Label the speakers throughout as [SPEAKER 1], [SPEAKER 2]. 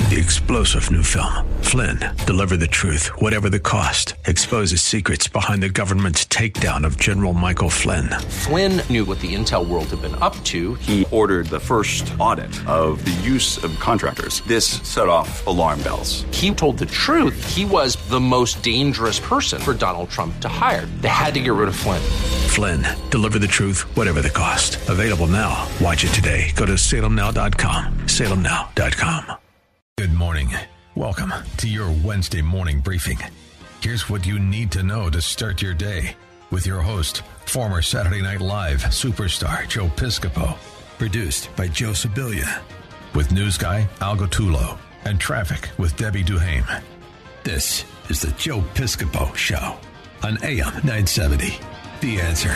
[SPEAKER 1] The explosive new film, Flynn, deliver the truth, whatever the cost, exposes secrets behind the government's takedown of General Michael Flynn.
[SPEAKER 2] Flynn knew what the intel world had been up to.
[SPEAKER 3] He ordered the first audit of the use of contractors. This set off alarm bells.
[SPEAKER 2] He told the truth. He was the most dangerous person for Donald Trump to hire. They had to get rid of Flynn.
[SPEAKER 1] Flynn, deliver the truth, whatever the cost. Available now. Watch it today. Go to salemnow.com. salemnow.com. Good morning. Welcome to your Wednesday morning briefing. Here's what you need to know to start your day with your host, former Saturday Night Live superstar Joe Piscopo. Produced by Joe Sibilia. With news guy Al Gattullo and traffic with Debbie Duhame. This is the Joe Piscopo Show on AM 970. The Answer.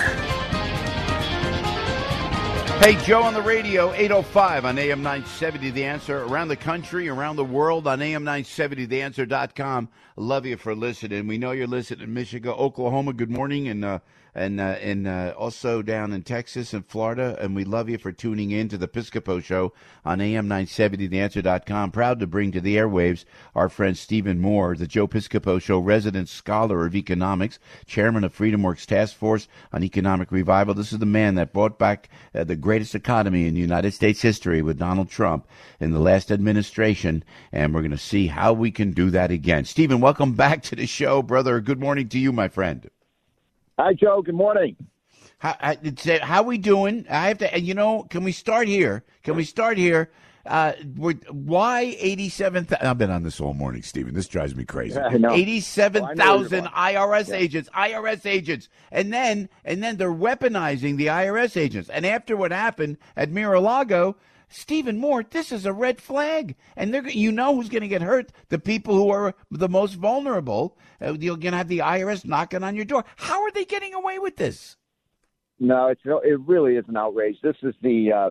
[SPEAKER 4] Hey, Joe on the radio, 805 on AM 970, The Answer. Around the country, around the world on AM970, Love you for listening. We know you're listening in Michigan, Oklahoma. Good morning. And also down in Texas and Florida. And we love you for tuning in to the Piscopo Show on AM970, TheAnswer.com. Proud to bring to the airwaves our friend Stephen Moore, the Joe Piscopo Show resident scholar of economics, chairman of FreedomWorks Task Force on Economic Revival. This is the man that brought back the greatest economy in United States history with Donald Trump in the last administration. And we're going to see how we can do that again. Stephen, welcome back to the show, brother. Good morning to you, my friend.
[SPEAKER 5] Hi, Joe. Good morning.
[SPEAKER 4] How we doing? I have to, can we start here? Why 87,000? I've been on this all morning, Stephen. This drives me crazy. 87,000 IRS agents. And then they're weaponizing the IRS agents. And after what happened at Mar-a-Lago, Stephen Moore, this is a red flag. And who's going to get hurt? The people who are the most vulnerable. You're going to have the IRS knocking on your door. How are they getting away with this?
[SPEAKER 5] No, it really is an outrage. This is the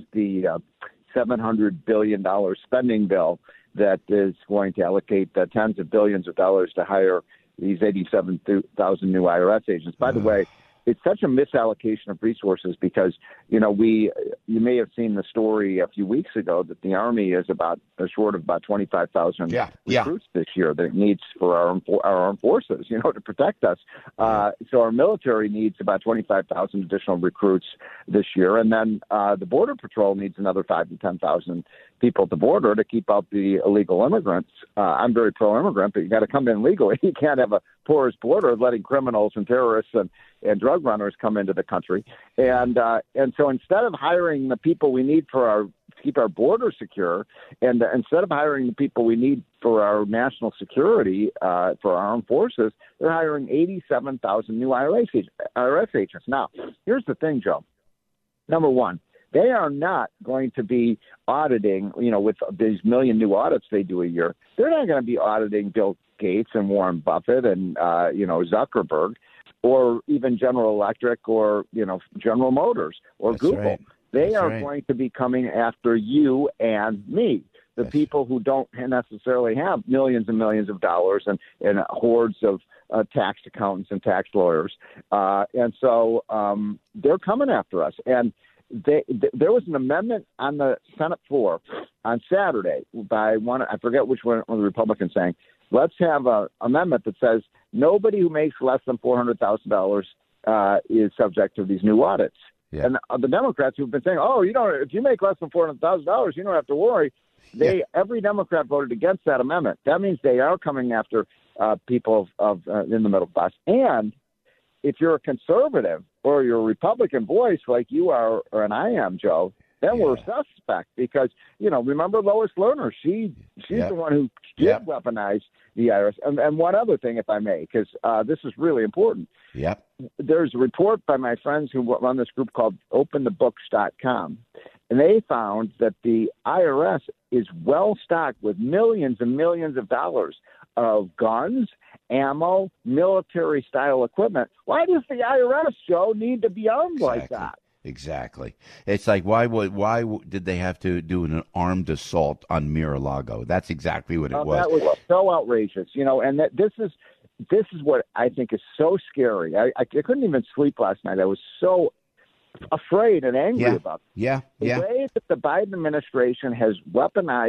[SPEAKER 5] $700 billion spending bill that is going to allocate tens of billions of dollars to hire these 87,000 new IRS agents. By the way, it's such a misallocation of resources because, you may have seen the story a few weeks ago that the Army is short of about 25,000 recruits this year that it needs for our armed forces, to protect us. So our military needs about 25,000 additional recruits this year. And then the Border Patrol needs another 5,000 to 10,000 people at the border to keep out the illegal immigrants. I'm very pro-immigrant, but you got to come in legally. You can't have a porous border letting criminals and terrorists and drug runners come into the country. And so instead of hiring the people we need to keep our border secure, and instead of hiring the people we need for our national security, for our armed forces, they're hiring 87,000 new IRS agents. Now, here's the thing, Joe. Number one, they are not going to be auditing, with these million new audits they do a year. They're not going to be auditing Bill Gates and Warren Buffett and, Zuckerberg, or even General Electric or, General Motors or
[SPEAKER 4] That's
[SPEAKER 5] Google.
[SPEAKER 4] Right.
[SPEAKER 5] They are going to be coming after you and me, the people who don't necessarily have millions and millions of dollars and hordes of tax accountants and tax lawyers. And so they're coming after us. And there was an amendment on the Senate floor on Saturday by I forget which one of the Republicans saying, let's have an amendment that says nobody who makes less than $400,000 is subject to these new audits. Yeah. And the Democrats who've been saying, if you make less than $400,000, you don't have to worry. Every Democrat voted against that amendment. That means they are coming after people in the middle class. And if you're a conservative or you're a Republican voice like you are and I am, Joe, then we're suspect because, remember Lois Lerner? She's the one who did weaponize the IRS. And one other thing, if I may, because this is really important.
[SPEAKER 4] Yep.
[SPEAKER 5] There's a report by my friends who run this group called OpenTheBooks.com, and they found that the IRS is well-stocked with millions and millions of dollars of guns, ammo, military-style equipment. Why does the IRS, Joe, need to be armed like that?
[SPEAKER 4] Exactly. It's like, why did they have to do an armed assault on Mar-a-Lago? That's exactly what it was.
[SPEAKER 5] That was so outrageous, and this is what I think is so scary. I couldn't even sleep last night. I was so afraid and angry about it.
[SPEAKER 4] The
[SPEAKER 5] way that the Biden administration has weaponized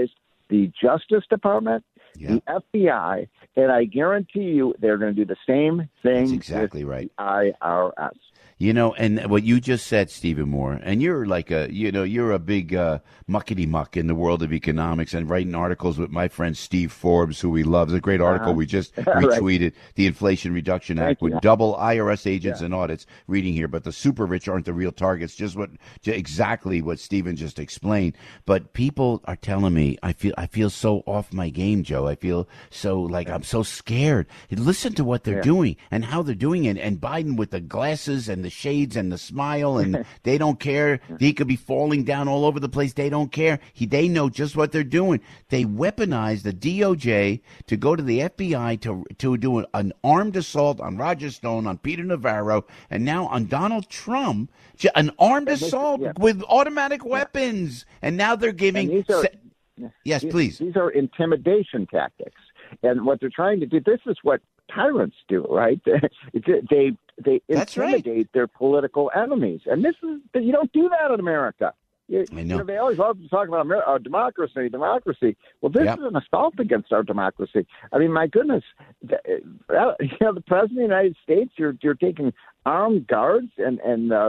[SPEAKER 5] the Justice Department, the FBI, and I guarantee you they're going to do the same thing.
[SPEAKER 4] That's exactly
[SPEAKER 5] with
[SPEAKER 4] right.
[SPEAKER 5] The IRS.
[SPEAKER 4] You know, and what you just said, Stephen Moore, and you're like you're a big muckety-muck in the world of economics and writing articles with my friend Steve Forbes, who we love. It's a great article we just retweeted. The Inflation Reduction Act would double IRS agents and audits. Reading here, but the super rich aren't the real targets. Exactly what Stephen just explained. But people are telling me I feel so off my game, Joe. I feel so like I'm so scared. Listen to what they're doing and how they're doing it. And Biden with the glasses and the shades and the smile, and they don't care. He could be falling down all over the place. They don't care. They know just what they're doing. They weaponize the DOJ to go to the FBI to do an armed assault on Roger Stone, on Peter Navarro, and now on Donald Trump, an armed assault with automatic weapons. And now they're giving... Yes, please.
[SPEAKER 5] These are intimidation tactics. And what they're trying to do, this is what tyrants do, right? They intimidate their political enemies. And you don't do that in America.
[SPEAKER 4] I know.
[SPEAKER 5] They always love to talk about democracy. Well, this is an assault against our democracy. I mean, my goodness, the President of the United States, you're taking armed guards and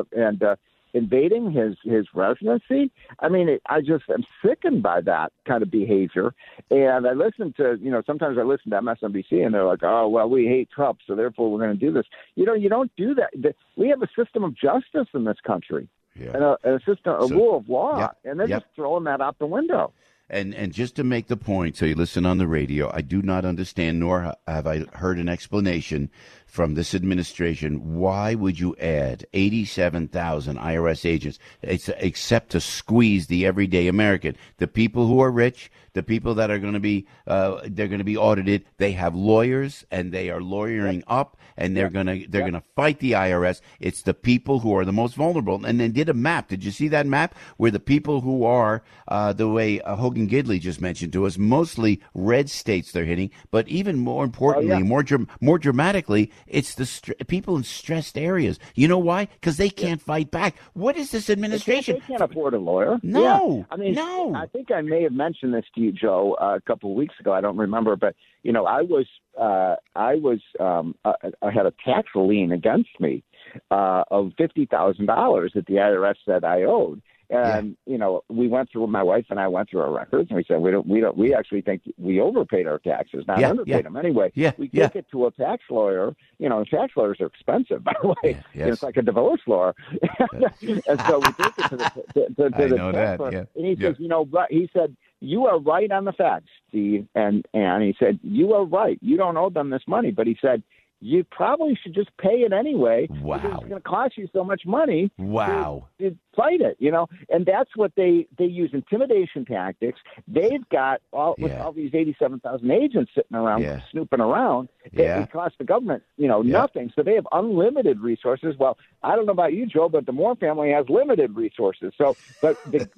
[SPEAKER 5] invading his residency. I mean, I just am sickened by that kind of behavior. And I listen to, sometimes I listen to MSNBC and they're like, oh, well, we hate Trump, so therefore we're going to do this. You don't do that. We have a system of justice in this country and a system, a rule of law, and they're just throwing that out the window.
[SPEAKER 4] And just to make the point, so you listen on the radio, I do not understand, nor have I heard an explanation from this administration. Why would you add 87,000 IRS agents except to squeeze the everyday American? The people who are rich, the people that are going to be they're going to be audited. They have lawyers and they are lawyering up, and they're going to fight the IRS. It's the people who are the most vulnerable. And they did a map. Did you see that map where the people who are the way Hogan Gidley just mentioned to us, mostly red states they're hitting, but even more importantly, more dramatically, it's the people in stressed areas. You know why? Because they can't fight back. What is this administration?
[SPEAKER 5] They can't afford a lawyer.
[SPEAKER 4] No.
[SPEAKER 5] I mean,
[SPEAKER 4] no.
[SPEAKER 5] I think I may have mentioned this to you, Joe, a couple of weeks ago. I don't remember, but I had a tax lien against me of $50,000 that the IRS said I owed. And, we went through, my wife and I went through our records, and we said, we actually think we overpaid our taxes, not underpaid them. Anyway, we take it to a tax lawyer. Tax lawyers are expensive, by the way. It's like a divorce lawyer. And so we take it to the tax lawyer. And he says, he said, you are right on the facts, Steve. And he said, you are right. You don't owe them this money. But he said, you probably should just pay it anyway.
[SPEAKER 4] Wow.
[SPEAKER 5] Because it's going to cost you so much money.
[SPEAKER 4] Wow.
[SPEAKER 5] To fight it, and that's what they use, intimidation tactics. They've got all these 87,000 agents sitting around snooping around. It costs the government, nothing. So they have unlimited resources. Well, I don't know about you, Joe, but the Moore family has limited resources. So, but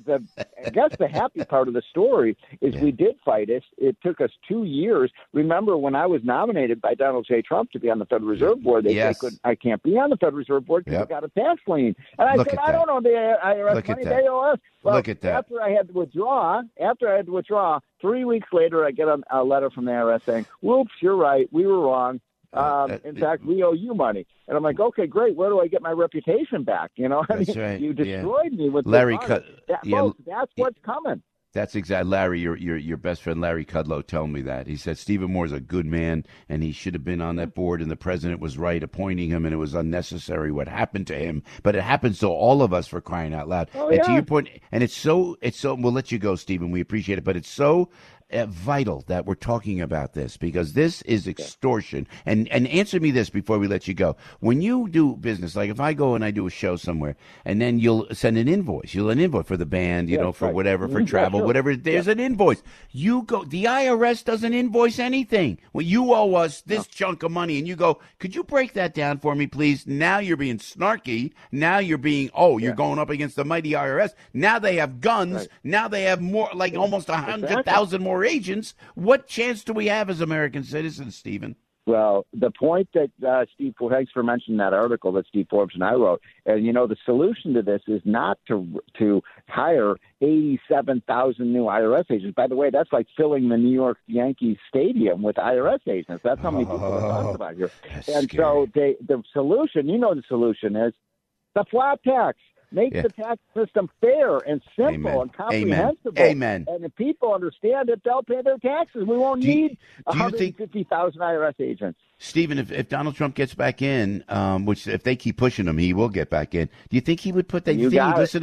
[SPEAKER 5] I guess the happy part of the story is we did fight it. It took us 2 years. Remember when I was nominated by Donald J. Trump to be on the Federal Reserve Board, they said I can't be on the Federal Reserve Board because I got a tax lien. And I said, I don't know the IRS money, they owe us. Well,
[SPEAKER 4] look at that.
[SPEAKER 5] After I had to withdraw, 3 weeks later, I get a letter from the IRS saying, whoops, you're right, we were wrong. In fact, we owe you money. And I'm like, okay, great. Where do I get my reputation back?
[SPEAKER 4] Right.
[SPEAKER 5] You destroyed me with
[SPEAKER 4] Larry.
[SPEAKER 5] Folks, that's what's coming.
[SPEAKER 4] That's exactly, Larry, your best friend Larry Kudlow told me that. He said Stephen Moore's a good man, and he should have been on that board, and the president was right appointing him, and it was unnecessary what happened to him. But it happens to all of us, for crying out loud. And to your point, and it's so, we'll let you go, Stephen, we appreciate it, but it's so vital that we're talking about this, because this is extortion. And answer me this before we let you go. When you do business, like if I go and I do a show somewhere, and then you'll send an invoice, for the band, for whatever, for travel, whatever, there's an invoice. You go, the IRS doesn't invoice anything. Well, you owe us this chunk of money, and you go, could you break that down for me, please? Now you're being snarky. Now you're being, you're going up against the mighty IRS. Now they have guns. Right. Now they have more, like almost 100,000 more agents. What chance do we have as American citizens, Stephen?
[SPEAKER 5] Well, the point that Steve, thanks for mentioning that article that Steve Forbes and I wrote. And, the solution to this is not to hire 87,000 new IRS agents. By the way, that's like filling the New York Yankees stadium with IRS agents. That's how many people are talking about here. And scary. So the solution, the solution is the flat tax. Make the tax system fair and simple and comprehensible.
[SPEAKER 4] Amen.
[SPEAKER 5] And if people understand it, they'll pay their taxes. We won't need 150,000 IRS agents.
[SPEAKER 4] Stephen, if Donald Trump gets back in, which if they keep pushing him, he will get back in. Do you think he would put that? He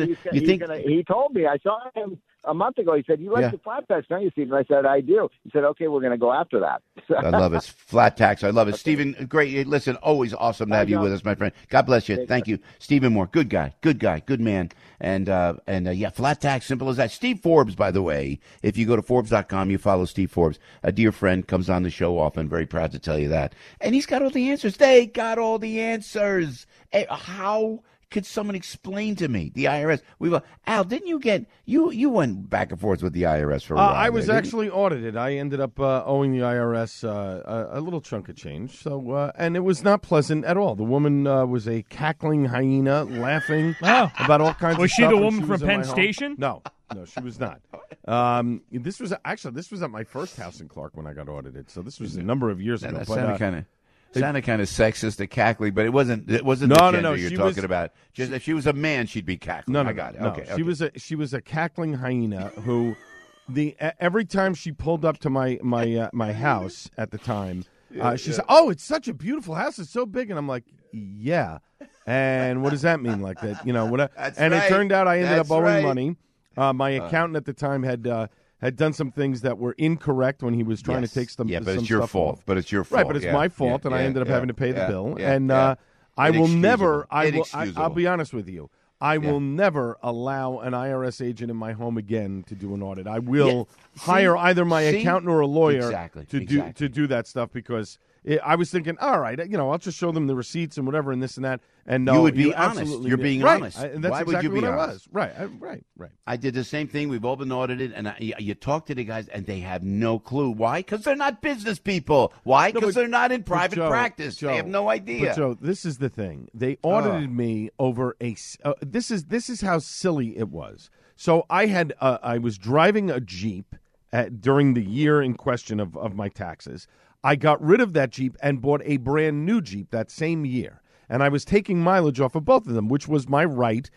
[SPEAKER 5] told me. I saw him a month ago. He said, "You like the flat tax, don't you, Stephen?" I said, "I do." He said, "Okay, we're going to go after that."
[SPEAKER 4] I love it. Flat tax. I love it. Okay. Stephen, great. Listen, always awesome to have you with us, my friend. God bless you. Thank you. Stephen Moore, good guy, good man. And flat tax, simple as that. Steve Forbes, by the way, if you go to Forbes.com, you follow Steve Forbes, a dear friend, comes on the show often. Very proud to tell you that. And he's got all the answers. They got all the answers. How could someone explain to me the IRS? Al, didn't you get you went back and forth with the IRS for a while?
[SPEAKER 6] I was actually audited. I ended up owing the IRS a little chunk of change. So and it was not pleasant at all. The woman was a cackling hyena, laughing about all kinds of stuff.
[SPEAKER 7] Was she the woman from Penn Station?
[SPEAKER 6] No, she was not. This was at my first house in Clark when I got audited. So this was a number of years ago.
[SPEAKER 4] That sounded kind of sexist, cackling, but it wasn't. It wasn't
[SPEAKER 6] no,
[SPEAKER 4] the gender
[SPEAKER 6] no.
[SPEAKER 4] you're talking about. Just if she was a man, she'd be cackling.
[SPEAKER 6] No,
[SPEAKER 4] I got it.
[SPEAKER 6] No.
[SPEAKER 4] Okay.
[SPEAKER 6] She was a cackling hyena who, every time she pulled up to my house at the time, she said, "Oh, it's such a beautiful house. It's so big," and I'm like, "Yeah." And what does that mean? Like that, It turned out I ended up owing money. My accountant at the time had done some things that were incorrect when he was trying to take some.
[SPEAKER 4] Yeah, but
[SPEAKER 6] some
[SPEAKER 4] it's your
[SPEAKER 6] stuff
[SPEAKER 4] fault.
[SPEAKER 6] off.
[SPEAKER 4] But it's your fault.
[SPEAKER 6] Right, but it's my fault, and I ended up having to pay the bill. And I will
[SPEAKER 4] Inexcusable.
[SPEAKER 6] never. I'll be honest with you. I will never allow an IRS agent in my home again to do an audit. I will hire either my accountant or a lawyer to do that stuff because I was thinking, all right, I'll just show them the receipts and whatever and this and that. And no,
[SPEAKER 4] you would be honest. You're being honest.
[SPEAKER 6] And that's
[SPEAKER 4] Why
[SPEAKER 6] exactly
[SPEAKER 4] would you be
[SPEAKER 6] what
[SPEAKER 4] honest?
[SPEAKER 6] I was. Right.
[SPEAKER 4] I did the same thing. We've all been audited, and you talk to the guys, and they have no clue. Why? Because they're not business people. Why? Because they're not in private practice. They have no idea.
[SPEAKER 6] But Joe, this is the thing. They audited me over this is how silly it was. So I was driving a Jeep during the year in question of my taxes. I got rid of that Jeep and bought a brand new Jeep that same year. And I was taking mileage off of both of them, which was my right,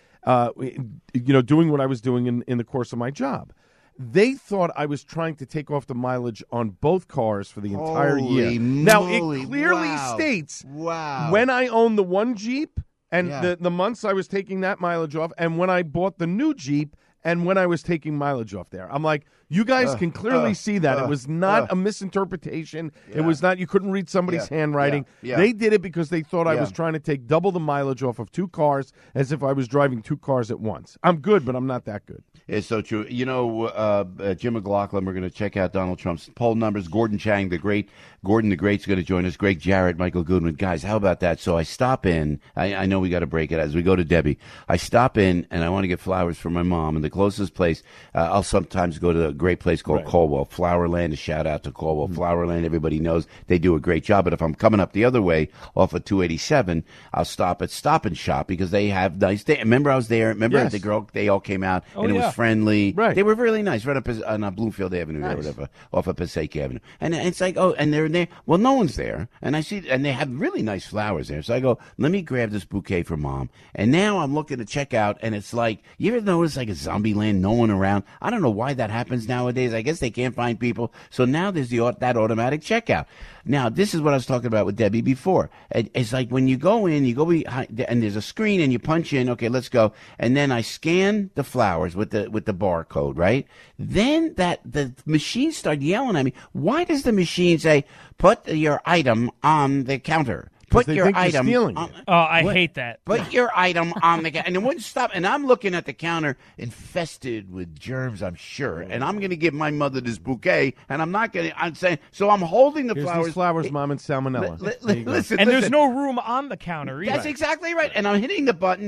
[SPEAKER 6] doing what I was doing in the course of my job. They thought I was trying to take off the mileage on both cars for the entire year. Now, it clearly states when I owned the one Jeep and the months I was taking that mileage off, and when I bought the new Jeep and when I was taking mileage off there. I'm like, you guys can clearly see that. It was not a misinterpretation. It was not, you couldn't read somebody's handwriting. They did it because they thought I was trying to take double the mileage off of two cars as if I was driving two cars at once. I'm good, but I'm not that good.
[SPEAKER 4] It's so true. Jim McLaughlin, we're going to check out Donald Trump's poll numbers. Gordon Chang, the Great. Gordon the Great's going to join us. Greg Jarrett, Michael Goodwin. Guys, how about that? So I stop in. I know we got to break it as we go to Debbie. I stop in, and I want to get flowers for my mom. And the closest place, I'll sometimes go to a great place called Caldwell. Flowerland, a shout out to Caldwell. Flowerland, everybody knows they do a great job. But if I'm coming up the other way off of 287, I'll stop at Stop and Shop because they have nice things. Remember I was there? Remember the girl, they all came out, and it was friendly. Right. They were really nice, right up on Bloomfield Avenue, or whatever, off of Passaic Avenue. And it's like, and they're there. Well, no one's there. And I see, and they have really nice flowers there. So I go, let me grab this bouquet for Mom. And now I'm looking to check out, and it's like, you ever notice like a zombie land, no one around? I don't know why that happens nowadays. I guess they can't find people. So now there's that automatic checkout. Now, this is what I was talking about with Debbie before. It's like when you go in, you go behind, and there's a screen, and you punch in, okay, let's go. And then I scan the flowers with the barcode, right? Then the machine started yelling at me. Why does the machine say, put your item on the counter? Put your item on.
[SPEAKER 7] Oh, I hate that.
[SPEAKER 4] Put your item on the counter. And it wouldn't stop. And I'm looking at the counter infested with germs, I'm sure. And I'm going to give my mother this bouquet. And I'm saying, so I'm holding the flowers.
[SPEAKER 6] These flowers, Mom, and salmonella.
[SPEAKER 4] Listen.
[SPEAKER 7] There's no room on the counter either.
[SPEAKER 4] That's exactly right. And I'm hitting the button.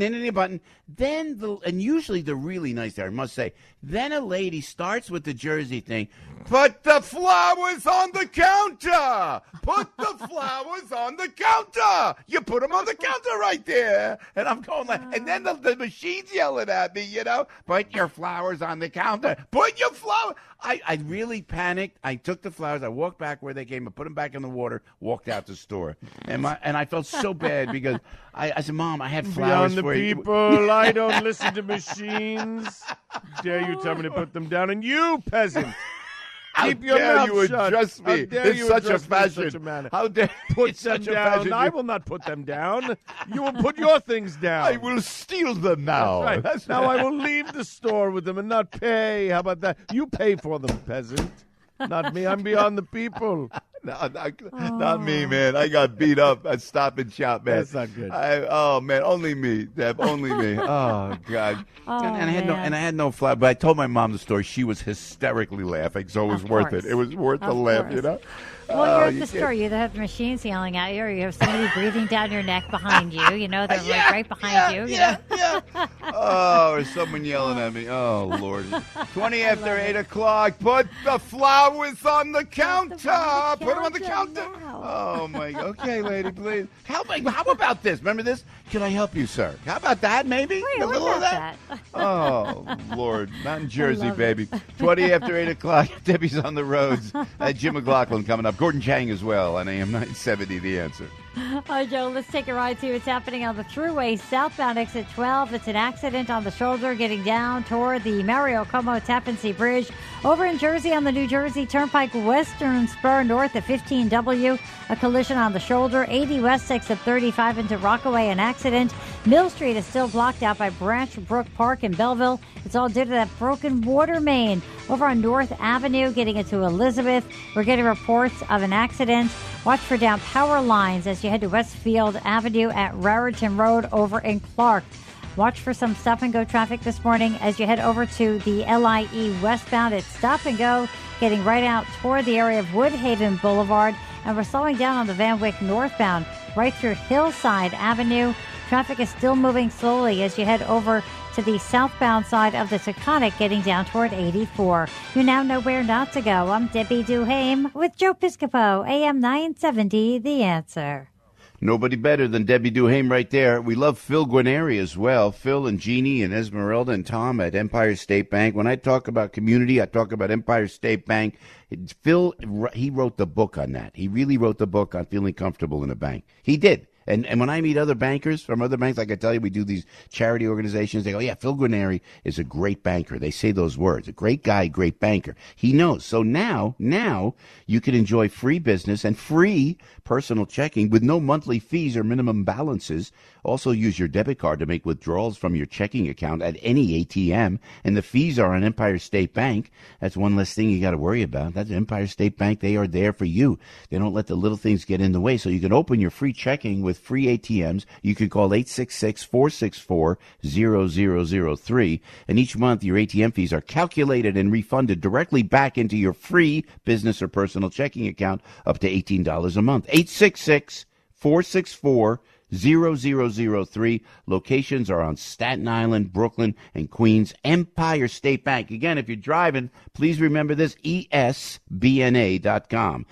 [SPEAKER 4] Then, and usually they're really nice there, I must say. Then a lady starts with the jersey thing. Put the flowers on the counter. Put the flowers on the counter. You put them on the counter right there. And I'm going like, and then the machine's yelling at me, you know, put your flowers on the counter. Put your flowers. I really panicked. I took the flowers. I walked back where they came. I put them back in the water, walked out the store. And I felt so bad because I said, Mom, I had flowers
[SPEAKER 6] Beyond
[SPEAKER 4] for
[SPEAKER 6] the
[SPEAKER 4] you.
[SPEAKER 6] people, I don't listen to machines. Dare you tell me to put them down? And you, peasant. Keep your mouth
[SPEAKER 4] you
[SPEAKER 6] shut.
[SPEAKER 4] address me in such a fashion? How dare you
[SPEAKER 6] put them down? I will not put them down. You will put your things down.
[SPEAKER 4] I will steal them now.
[SPEAKER 6] That's right.
[SPEAKER 4] That's
[SPEAKER 6] now
[SPEAKER 4] right.
[SPEAKER 6] I will leave the store with them and not pay. How about that? You pay for them, peasant. Not me. I'm beyond the people.
[SPEAKER 4] No, not me, man. I got beat up at Stop and Shop, man.
[SPEAKER 6] That's not good.
[SPEAKER 4] Oh man, only me, Deb. Only me. Oh God. And I had no flour. But I told my mom the story. She was hysterically laughing, so it was worth it. It was worth the laugh, you know.
[SPEAKER 8] Well, you're at the store. You either have the machines yelling at you, or you have somebody breathing down your neck behind you. You know, they're like right behind you.
[SPEAKER 4] Yeah. Oh, or someone yelling at me. Oh, Lord. 20 after 8 o'clock. Put the flowers on the counter. Put them on the counter. Oh, my God. Okay, lady, please. How about this? Remember this? Can I help you, sir? How about that, maybe?
[SPEAKER 8] Wait,
[SPEAKER 4] a little of that? Oh, Lord. Not in Jersey, baby. 20 after 8 o'clock. Debbie's on the roads. Jim McLaughlin coming up. Gordon Chang as well on AM 970, The Answer.
[SPEAKER 8] Hi, Joe. Let's take a ride, see what's happening on the Thruway southbound exit 12. It's an accident on the shoulder getting down toward the Mario Como Tappan Zee Bridge. Over in Jersey on the New Jersey Turnpike Western Spur north at 15W. A collision on the shoulder. 80 West exit 35 into Rockaway, an accident. Mill Street is still blocked out by Branch Brook Park in Belleville. It's all due to that broken water main. Over on North Avenue, getting into Elizabeth, we're getting reports of an accident. Watch for down power lines as you head to Westfield Avenue at Raritan Road over in Clark. Watch for some stop-and-go traffic this morning as you head over to the LIE westbound. It's stop-and-go, getting right out toward the area of Woodhaven Boulevard. And we're slowing down on the Van Wyck northbound right through Hillside Avenue. Traffic is still moving slowly as you head over to the southbound side of the Taconic, getting down toward 84. You now know where not to go. I'm Debbie Duhame with Joe Piscopo, AM 970, The Answer.
[SPEAKER 4] Nobody better than Debbie Duhame right there. We love Phil Guarneri as well. Phil and Jeannie and Esmeralda and Tom at Empire State Bank. When I talk about community, I talk about Empire State Bank. Phil, he wrote the book on that. He really wrote the book on feeling comfortable in a bank. He did. And when I meet other bankers from other banks, like I tell you, we do these charity organizations. They go, yeah, Phil Guarneri is a great banker. They say those words, a great guy, great banker. He knows. So now you can enjoy free business and free personal checking with no monthly fees or minimum balances. Also use your debit card to make withdrawals from your checking account at any ATM. And the fees are on Empire State Bank. That's one less thing you got to worry about. That's Empire State Bank. They are there for you. They don't let the little things get in the way. So you can open your free checking with free ATMs. You can call 866-464-0003. And each month your ATM fees are calculated and refunded directly back into your free business or personal checking account up to $18 a month. 866-464-0003. Locations are on Staten Island, Brooklyn, and Queens. Empire State Bank. Again, if you're driving, please remember this, ESBNA.com.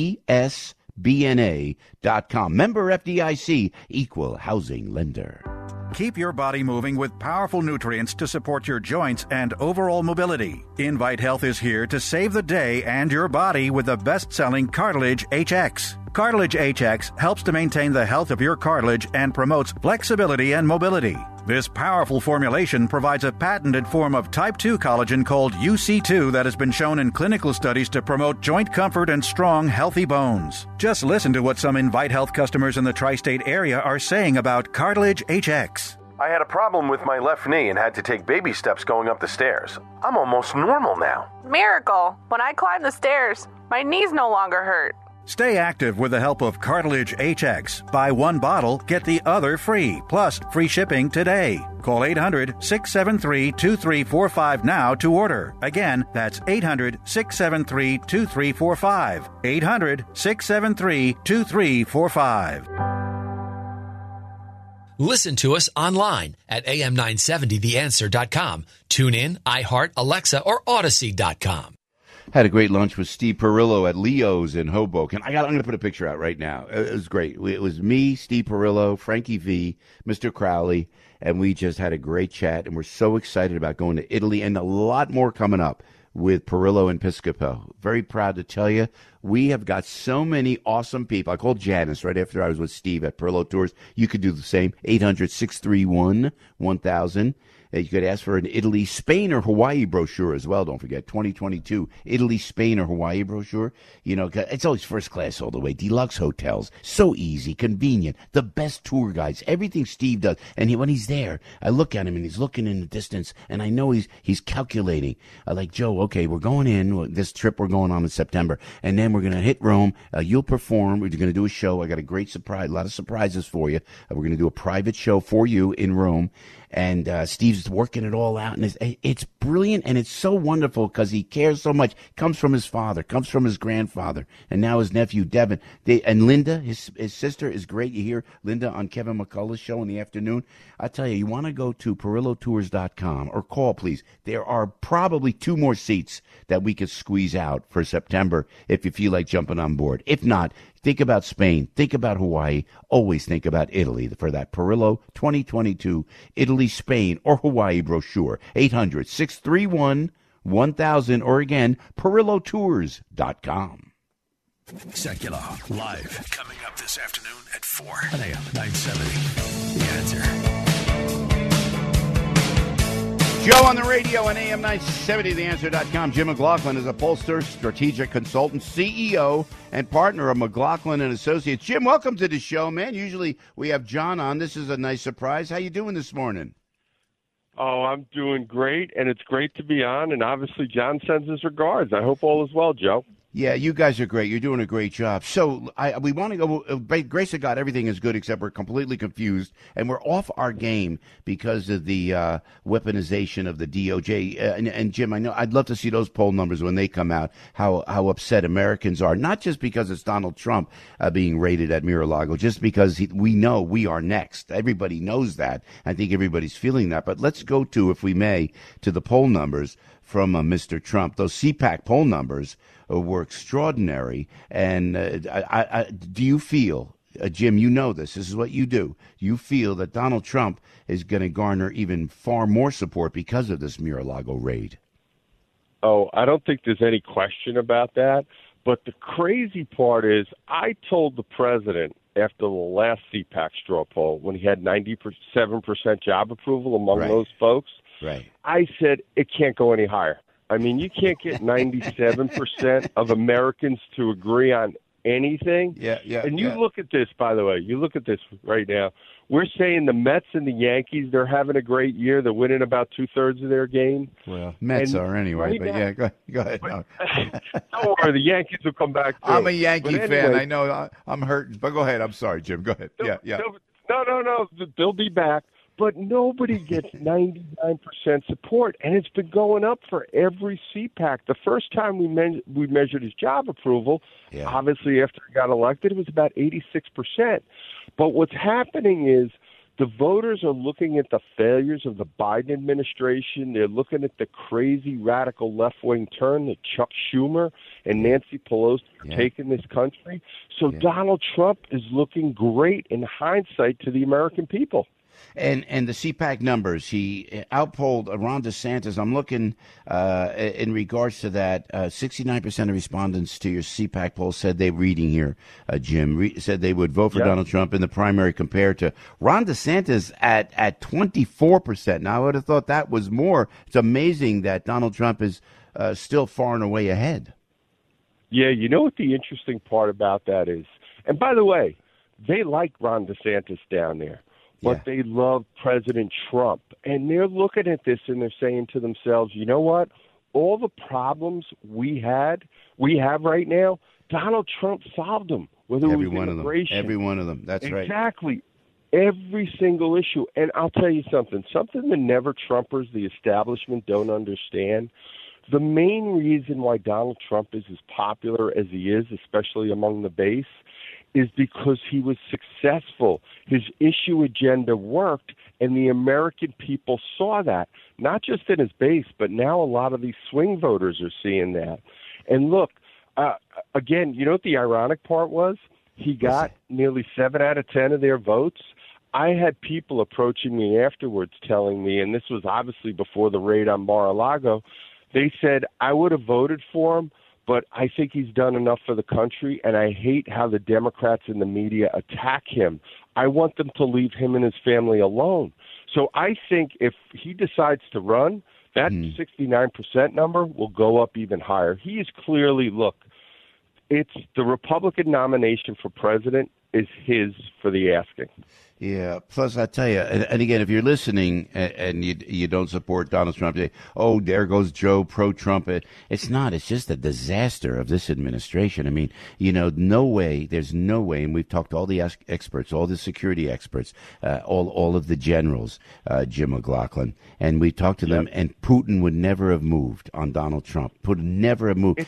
[SPEAKER 4] ESBNA.com. Member FDIC, equal housing lender.
[SPEAKER 9] Keep your body moving with powerful nutrients to support your joints and overall mobility. Invite Health is here to save the day and your body with the best-selling Cartilage HX. Cartilage HX helps to maintain the health of your cartilage and promotes flexibility and mobility. This powerful formulation provides a patented form of type 2 collagen called UC2 that has been shown in clinical studies to promote joint comfort and strong, healthy bones. Just listen to what some Invite Health customers in the tri-state area are saying about Cartilage HX.
[SPEAKER 10] I had a problem with my left knee and had to take baby steps going up the stairs. I'm almost normal now.
[SPEAKER 11] Miracle! When I climb the stairs, my knees no longer hurt.
[SPEAKER 9] Stay active with the help of Cartilage HX. Buy one bottle, get the other free, plus free shipping today. Call 800-673-2345 now to order. Again, that's 800-673-2345. 800-673-2345.
[SPEAKER 12] Listen to us online at am970theanswer.com. Tune in, iHeart, Alexa, or Odyssey.com.
[SPEAKER 4] Had a great lunch with Steve Perillo at Leo's in Hoboken. I'm going to put a picture out right now. It was great. It was me, Steve Perillo, Frankie V, Mr. Crowley, and we just had a great chat. And we're so excited about going to Italy and a lot more coming up with Perillo and Piscopo. Very proud to tell you, we have got so many awesome people. I called Janice right after I was with Steve at Perillo Tours. You could do the same. 800-631-1000. You could ask for an Italy, Spain, or Hawaii brochure as well. Don't forget, 2022 Italy, Spain, or Hawaii brochure. You know, it's always first class all the way. Deluxe hotels, so easy, convenient. The best tour guides, everything Steve does. And when he's there, I look at him and he's looking in the distance, and I know he's calculating. Like, Joe, okay, we're going in this trip we're going on in September, and then we're gonna hit Rome. You'll perform. We're gonna do a show. I got a great surprise, a lot of surprises for you. We're gonna do a private show for you in Rome. And Steve's working it all out, and it's brilliant, and it's so wonderful because he cares so much. Comes from his father, comes from his grandfather, and now his nephew Devin. And Linda, his sister, is great. You hear Linda on Kevin McCullough's show in the afternoon. I tell you, you want to go to PerilloTours.com or call, please. There are probably 2 more seats that we could squeeze out for September if you feel like jumping on board. If not, think about Spain. Think about Hawaii. Always think about Italy for that Perillo 2022 Italy, Spain, or Hawaii brochure. 800-631-1000 or again, PerilloTours.com.
[SPEAKER 1] Secular live coming up this afternoon at 4 on AM 970. The Answer.
[SPEAKER 4] Joe on the radio on AM 970, TheAnswer.com. Jim McLaughlin is a pollster, strategic consultant, CEO, and partner of McLaughlin and Associates. Jim, welcome to the show, man. Usually we have John on. This is a nice surprise. How you doing this morning?
[SPEAKER 13] Oh, I'm doing great, and it's great to be on. And obviously, John sends his regards. I hope all is well, Joe.
[SPEAKER 4] Yeah, you guys are great. You're doing a great job. So we want to go, by grace of God, everything is good except we're completely confused, and we're off our game because of the weaponization of the DOJ. And Jim, I know I'd love to see those poll numbers when they come out, how upset Americans are, not just because it's Donald Trump being raided at Mar-a-Lago, just because we know we are next. Everybody knows that. I think everybody's feeling that. But let's go to, if we may, to the poll numbers from Mr. Trump. Those CPAC poll numbers were extraordinary. And do you feel, Jim, you know this is what you do, you feel that Donald Trump is going to garner even far more support because of this Mar-a-Lago raid?
[SPEAKER 13] Oh, I don't think there's any question about that. But the crazy part is I told the president after the last CPAC straw poll, when he had 97% job approval among those folks, I said it can't go any higher. I mean, you can't get 97% of Americans to agree on anything. And you look at this, by the way, you look at this right now. We're saying the Mets and the Yankees, they're having a great year. They're winning about 2/3 of their games.
[SPEAKER 4] Well, Mets are anyway, but yeah, go ahead.
[SPEAKER 13] No. Don't worry, the Yankees will come back too.
[SPEAKER 4] I'm a Yankee fan. I know I'm hurting, but go ahead. I'm sorry, Jim. Go ahead.
[SPEAKER 13] No. They'll be back. But nobody gets 99% support, and it's been going up for every CPAC. The first time we measured his job approval, obviously after he got elected, it was about 86%. But what's happening is the voters are looking at the failures of the Biden administration. They're looking at the crazy radical left-wing turn that Chuck Schumer and Nancy Pelosi are taking this country. So Donald Trump is looking great in hindsight to the American people.
[SPEAKER 4] And the CPAC numbers, he outpolled Ron DeSantis. I'm looking in regards to that. 69% of respondents to your CPAC poll said they Jim, said they would vote for Donald Trump in the primary compared to Ron DeSantis at 24%. Now, I would have thought that was more. It's amazing that Donald Trump is still far and away ahead.
[SPEAKER 13] Yeah, you know what the interesting part about that is? And by the way, they like Ron DeSantis down there. But they love President Trump. And they're looking at this and they're saying to themselves, you know what? All the problems we have right now, Donald Trump solved them. Whether it was immigration.
[SPEAKER 4] Every one of them. That's right.
[SPEAKER 13] Exactly. Every single issue. And I'll tell you something the never-Trumpers, the establishment, don't understand. The main reason why Donald Trump is as popular as he is, especially among the base, is because he was successful. His issue agenda worked, and the American people saw that, not just in his base, but now a lot of these swing voters are seeing that. And look, again, you know what the ironic part was? He got nearly 7 out of 10 of their votes. I had people approaching me afterwards telling me, and this was obviously before the raid on Mar-a-Lago, they said, I would have voted for him, but I think he's done enough for the country, and I hate how the Democrats and the media attack him. I want them to leave him and his family alone. So I think if he decides to run, that 69% number will go up even higher. He is clearly, look, it's the Republican nomination for president is his for the asking.
[SPEAKER 4] Yeah. Plus, I tell you, and again, if you're listening and you don't support Donald Trump, you say, oh, there goes Joe pro-Trump. It's not. It's just a disaster of this administration. I mean, no way. There's no way. And we've talked to all the experts, all the security experts, all of the generals, Jim McLaughlin, and we talked to them. And Putin would never have moved on Donald Trump. Putin never have moved.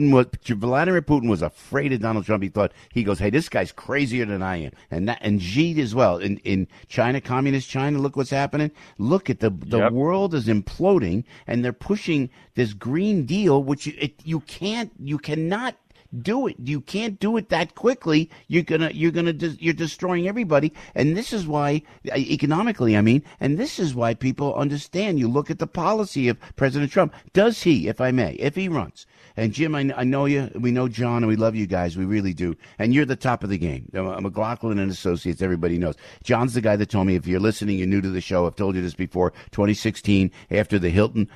[SPEAKER 4] Vladimir Putin was afraid of Donald Trump. He goes, hey, this guy's crazier than I am, and Xi as well. In China, communist China, look what's happening. Look at the world is imploding, and they're pushing this Green Deal, which you cannot do it. You can't do it that quickly. You're destroying everybody. And this is why, economically, and this is why people understand. You look at the policy of President Trump. Does he, if I may, if he runs? And Jim, I know you. We know John, and we love you guys. We really do. And you're the top of the game. McLaughlin and Associates, everybody knows. John's the guy that told me, if you're listening, you're new to the show. I've told you this before. 2016, after at the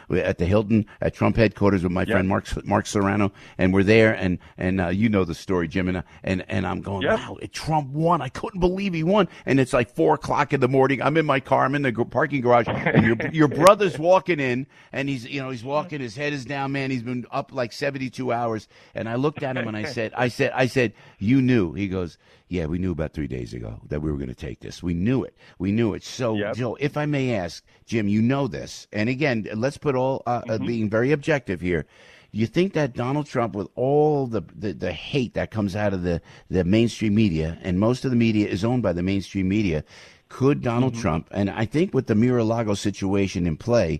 [SPEAKER 4] Hilton at Trump headquarters with my friend Mark Serrano, and we're there, and you know the story, Jim, and I'm going, wow, Trump won. I couldn't believe he won. And it's like 4:00 in the morning. I'm in my car. I'm in the parking garage, and your brother's walking in, and he's walking. His head is down, man. He's been up like 72 hours. And I looked at him and I said, you knew. He goes, yeah, we knew about 3 days ago that we were going to take this. We knew it. So, Joe, if I may ask, Jim, you know this. And again, let's put all being very objective here. You think that Donald Trump, with all the hate that comes out of the mainstream media, and most of the media is owned by the mainstream media, could Donald Trump, and I think with the Mar-a-Lago situation in play,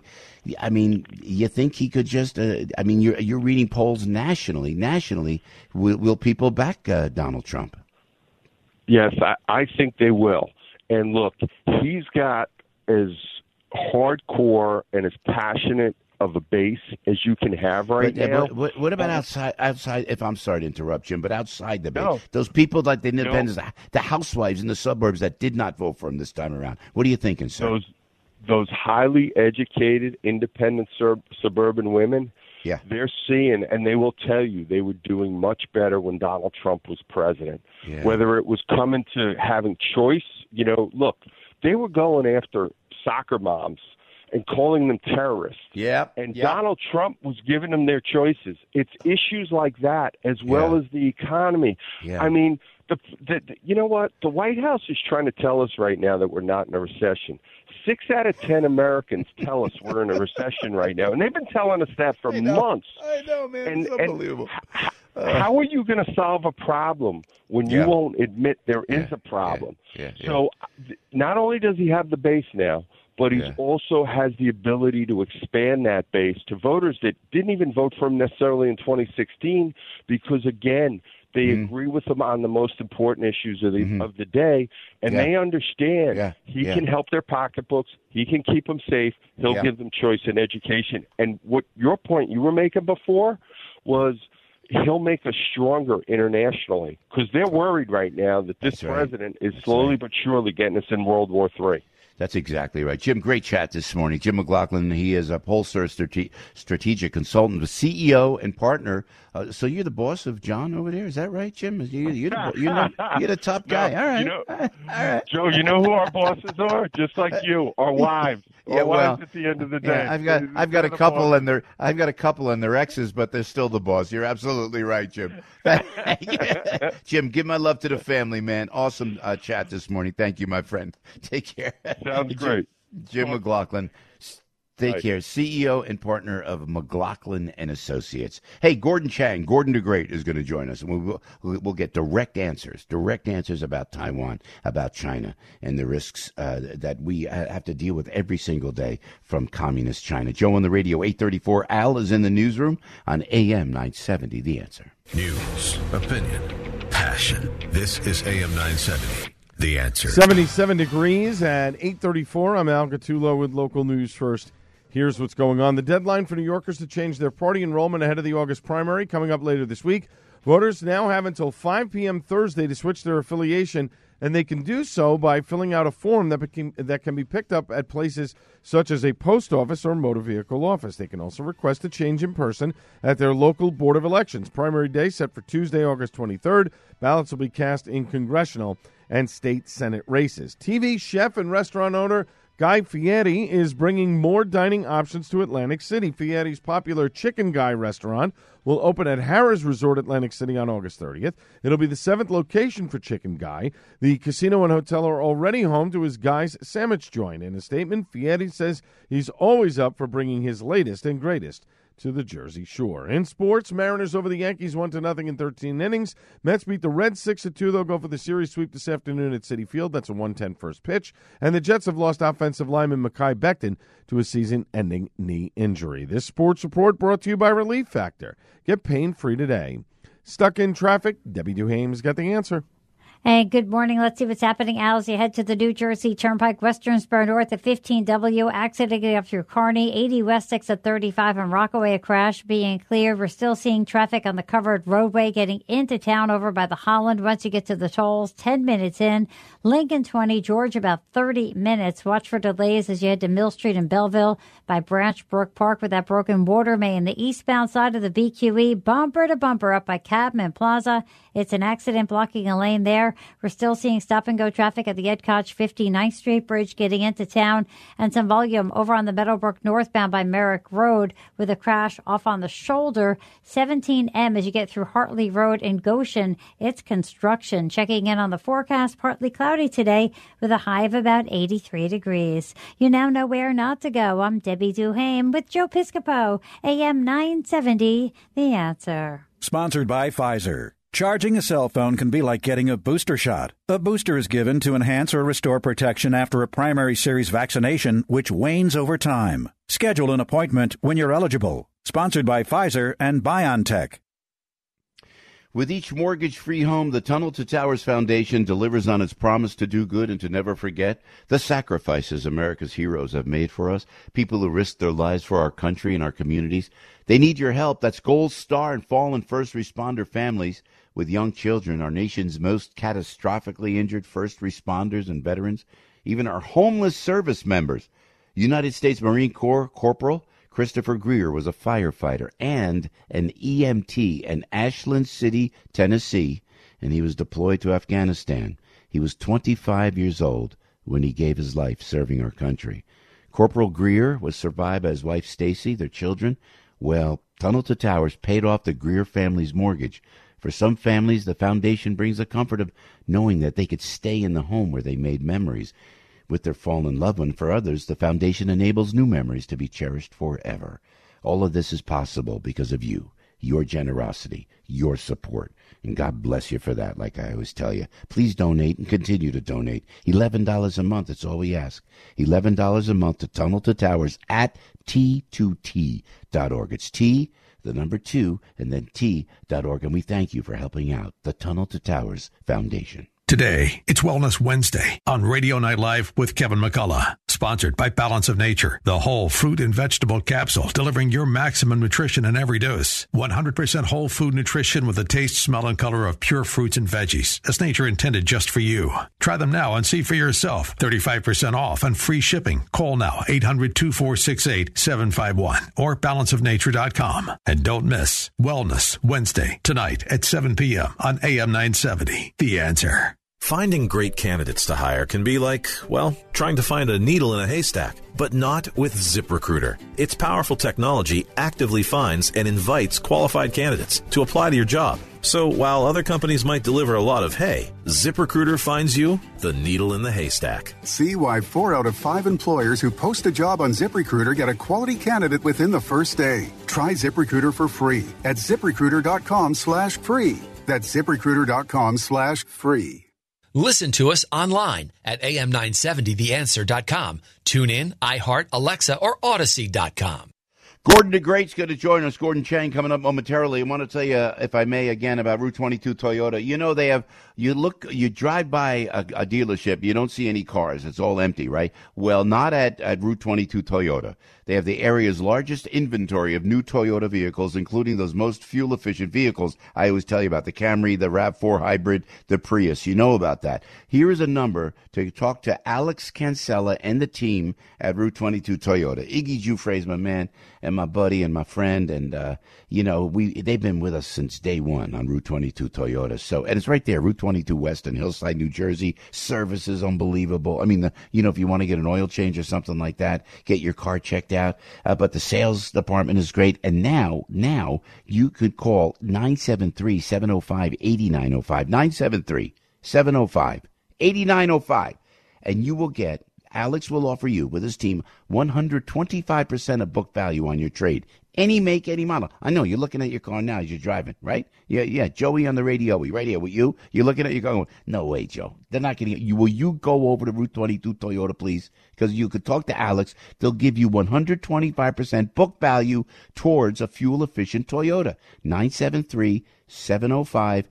[SPEAKER 4] you think he could just, you're reading polls nationally, will people back Donald Trump?
[SPEAKER 13] Yes, I think they will. And look, he's got as hardcore and as passionate of a base as you can have now.
[SPEAKER 4] But what about outside? If I'm sorry to interrupt, Jim, but outside the base, those people like the independents, the housewives in the suburbs that did not vote for him this time around. What are you thinking, sir?
[SPEAKER 13] Those highly educated, independent suburban women.
[SPEAKER 4] Yeah.
[SPEAKER 13] They're seeing, and they will tell you, they were doing much better when Donald Trump was president.
[SPEAKER 4] Yeah.
[SPEAKER 13] Whether it was coming to having choice, look, they were going after soccer moms and calling them terrorists. Donald Trump was giving them their choices. It's issues like that, as well as the economy.
[SPEAKER 4] Yeah.
[SPEAKER 13] I mean, you know what? The White House is trying to tell us right now that we're not in a recession. 6 out of 10 Americans tell us we're in a recession right now, and they've been telling us that for months.
[SPEAKER 4] I know, man. It's unbelievable.
[SPEAKER 13] How are you going to solve a problem when you won't admit there is a problem? So not only does he have the base now, but he also has the ability to expand that base to voters that didn't even vote for him necessarily in 2016 because, again, they agree with him on the most important issues of the day, and they understand he can help their pocketbooks. He can keep them safe. He'll give them choice in education. And what your point you were making before was he'll make us stronger internationally because they're worried right now that this president is slowly but surely getting us in World War III.
[SPEAKER 4] That's exactly right. Jim, great chat this morning. Jim McLaughlin, he is a pollster, strategic consultant, the CEO and partner. So you're the boss of John over there? Is that right, Jim? You're the top guy. All right. All right.
[SPEAKER 13] Joe, you know who our bosses are? Just like you, our wives. Wives at the end of the day.
[SPEAKER 4] I've got a couple and they're exes, but they're still the boss. You're absolutely right, Jim. Jim, give my love to the family, man. Awesome chat this morning. Thank you, my friend. Take care.
[SPEAKER 13] Sounds great.
[SPEAKER 4] Jim McLaughlin. Take care. CEO and partner of McLaughlin and Associates. Hey, Gordon Chang, Gordon the Great, is going to join us, and we'll get direct answers about Taiwan, about China, and the risks that we have to deal with every single day from communist China. Joe on the radio, 834. Al is in the newsroom on AM 970, The Answer.
[SPEAKER 1] News, opinion, passion. This is AM 970. The Answer.
[SPEAKER 6] 77 degrees at 8:34. I'm Al Gattulo with local news first. Here's what's going on. The deadline for New Yorkers to change their party enrollment ahead of the August primary coming up later this week. Voters now have until 5 p.m. Thursday to switch their affiliation, and they can do so by filling out a form that can be picked up at places such as a post office or motor vehicle office. They can also request a change in person at their local Board of Elections. Primary day set for Tuesday, August 23rd. Ballots will be cast in congressional and state Senate races. TV chef and restaurant owner Guy Fieri is bringing more dining options to Atlantic City. Fieri's popular Chicken Guy restaurant will open at Harrah's Resort Atlantic City on August 30th. It'll be the 7th location for Chicken Guy. The casino and hotel are already home to his Guy's sandwich joint. In a statement, Fieri says he's always up for bringing his latest and greatest to the Jersey Shore. In sports, Mariners over the Yankees 1-0 in 13 innings. Mets beat the Reds 6-2. They'll go for the series sweep this afternoon at Citi Field. That's a 1:10 first pitch. And the Jets have lost offensive lineman Mekhi Becton to a season-ending knee injury. This sports report brought to you by Relief Factor. Get pain-free today. Stuck in traffic? Debbie Duhame's got the answer.
[SPEAKER 8] Hey, good morning. Let's see what's happening, Al, as you head to the New Jersey Turnpike, Westernsboro North at 15W, accident getting up through Kearney, 80 West 6 at 35, and Rockaway, a crash being cleared. We're still seeing traffic on the covered roadway getting into town over by the Holland. Once you get to the tolls, 10 minutes in. Lincoln 20, George about 30 minutes. Watch for delays as you head to Mill Street in Belleville by Branch Brook Park with that broken water main. The eastbound side of the BQE, bumper to bumper up by Cabman Plaza. It's an accident blocking a lane there. We're still seeing stop-and-go traffic at the Ed Koch 59th Street Bridge getting into town, and some volume over on the Meadowbrook northbound by Merrick Road with a crash off on the shoulder. 17M as you get through Hartley Road in Goshen. It's construction. Checking in on the forecast, partly cloudy today with a high of about 83 degrees. You now know where not to go. I'm Debbie Duhame with Joe Piscopo, AM 970, The Answer.
[SPEAKER 9] Sponsored by Pfizer. Charging a cell phone can be like getting a booster shot. A booster is given to enhance or restore protection after a primary series vaccination, which wanes over time. Schedule an appointment when you're eligible. Sponsored by Pfizer and BioNTech.
[SPEAKER 4] With each mortgage-free home, the Tunnel to Towers Foundation delivers on its promise to do good and to never forget the sacrifices America's heroes have made for us, people who risked their lives for our country and our communities. They need your help. That's Gold Star and fallen first responder families with young children, our nation's most catastrophically injured first responders and veterans, even our homeless service members. United States Marine Corps Corporal Christopher Greer was a firefighter and an EMT in Ashland City, Tennessee, and he was deployed to Afghanistan. He was 25 years old when he gave his life serving our country. Corporal Greer was survived by his wife Stacy, their children. Well, Tunnel to Towers paid off the Greer family's mortgage. For some families, the foundation brings the comfort of knowing that they could stay in the home where they made memories with their fallen loved one. For others, the foundation enables new memories to be cherished forever. All of this is possible because of you, your generosity, your support. And God bless you for that, like I always tell you. Please donate and continue to donate. $11 a month, that's all we ask. $11 a month to Tunnel to Towers at T2T.org. It's T, the number 2, and then T.org. And we thank you for helping out the Tunnel to Towers Foundation.
[SPEAKER 1] Today, it's Wellness Wednesday on Radio Night Live with Kevin McCullough. Sponsored by Balance of Nature, the whole fruit and vegetable capsule, delivering your maximum nutrition in every dose. 100% whole food nutrition with the taste, smell, and color of pure fruits and veggies, as nature intended just for you. Try them now and see for yourself. 35% off and free shipping. Call now, 800-2468-751 or balanceofnature.com. And don't miss Wellness Wednesday, tonight at 7 p.m. on AM 970. The Answer.
[SPEAKER 14] Finding great candidates to hire can be like, well, trying to find a needle in a haystack, but not with ZipRecruiter. Its powerful technology actively finds and invites qualified candidates to apply to your job. So while other companies might deliver a lot of hay, ZipRecruiter finds you the needle in the haystack.
[SPEAKER 15] See why 4 out of 5 employers who post a job on ZipRecruiter get a quality candidate within the first day. Try ZipRecruiter for free at ZipRecruiter.com/free. That's ZipRecruiter.com/free.
[SPEAKER 12] Listen to us online at am970theanswer.com. Tune in, iHeart, Alexa, or Odyssey.com.
[SPEAKER 4] Gordon the Great's going to join us. Gordon Chang coming up momentarily. I want to tell you, if I may, again about Route 22 Toyota. You know, they have, you drive by a dealership, you don't see any cars. It's all empty, right? Well, not at Route 22 Toyota. They have the area's largest inventory of new Toyota vehicles, including those most fuel-efficient vehicles. I always tell you about the Camry, the RAV4 Hybrid, the Prius. You know about that. Here is a number to talk to Alex Cancella and the team at Route 22 Toyota. Iggy Jufre's my man and my buddy and my friend, and they've been with us since day one on Route 22 Toyota. So, and it's right there, Route 22 West in Hillside, New Jersey. Service is unbelievable. I mean, if you want to get an oil change or something like that, get your car checked out. But the sales department is great. And now you could call 973-705-8905, 973-705-8905, and you will get, Alex will offer you, with his team, 125% of book value on your trade. Any make, any model. I know you're looking at your car now as you're driving, right? Yeah. Joey on the radio, right here with you. You're looking at your car going, no way, Joe. They're not going to get you. Will you go over to Route 22 Toyota, please? Because you could talk to Alex. They'll give you 125% book value towards a fuel-efficient Toyota. 973-705-8905.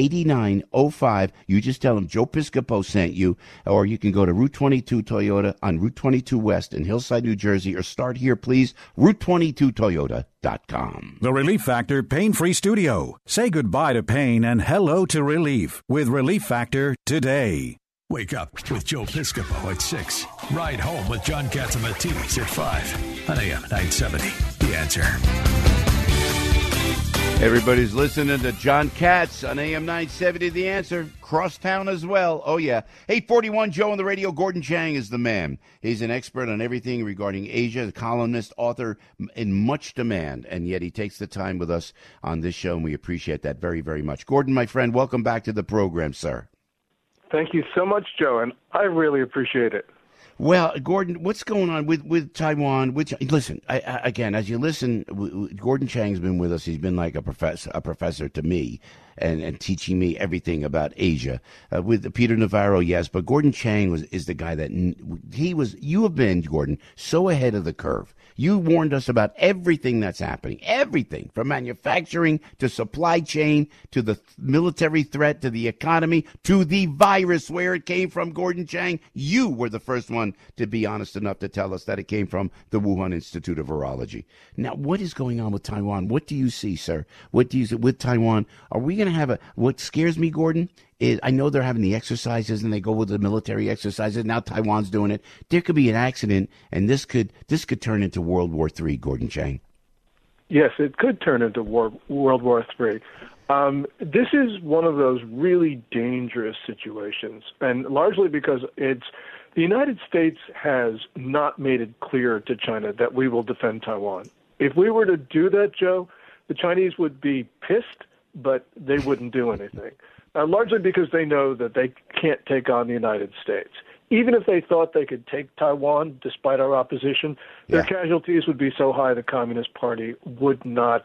[SPEAKER 4] You just tell them Joe Piscopo sent you, or you can go to Route 22 Toyota on Route 22 West in Hillside, New Jersey, or start here, please, Route22Toyota.com.
[SPEAKER 9] The Relief Factor Pain-Free Studio. Say goodbye to pain and hello to relief with Relief Factor today.
[SPEAKER 1] Wake up with Joe Piscopo at 6. Ride home with John Catsimatidis at 5 on AM 970. The Answer.
[SPEAKER 4] Everybody's listening to John Katz on AM 970, The Answer. Crosstown as well. Oh, yeah. 841 Joe on the radio. Gordon Chang is the man. He's an expert on everything regarding Asia, a columnist, author in much demand, and yet he takes the time with us on this show, and we appreciate that very, very much. Gordon, my friend, welcome back to the program, sir.
[SPEAKER 13] Thank you so much, Joe, and I really appreciate it.
[SPEAKER 4] Well, Gordon, what's going on with Taiwan? Listen, again, as you listen, Gordon Chang's been with us. He's been like a professor to me and teaching me everything about Asia. With Peter Navarro, yes, but Gordon Chang is the guy that you have been, Gordon, so ahead of the curve. You warned us about everything that's happening, everything from manufacturing to supply chain to the military threat to the economy to the virus, where it came from, Gordon Chang. You were the first one to be honest enough to tell us that it came from the Wuhan Institute of Virology. Now, what is going on with Taiwan? What do you see, sir? What do you see with Taiwan? Are we going to have what scares me, Gordon, is I know they're having the exercises and they go with the military exercises. Now Taiwan's doing it. There could be an accident, and this could turn into World War III, Gordon Chang.
[SPEAKER 13] Yes, it could turn into World War III. This is one of those really dangerous situations, and largely because the United States has not made it clear to China that we will defend Taiwan. If we were to do that, Joe, the Chinese would be pissed, but they wouldn't do anything. Largely because they know that they can't take on the United States. Even if they thought they could take Taiwan, despite our opposition, their casualties would be so high the Communist Party would not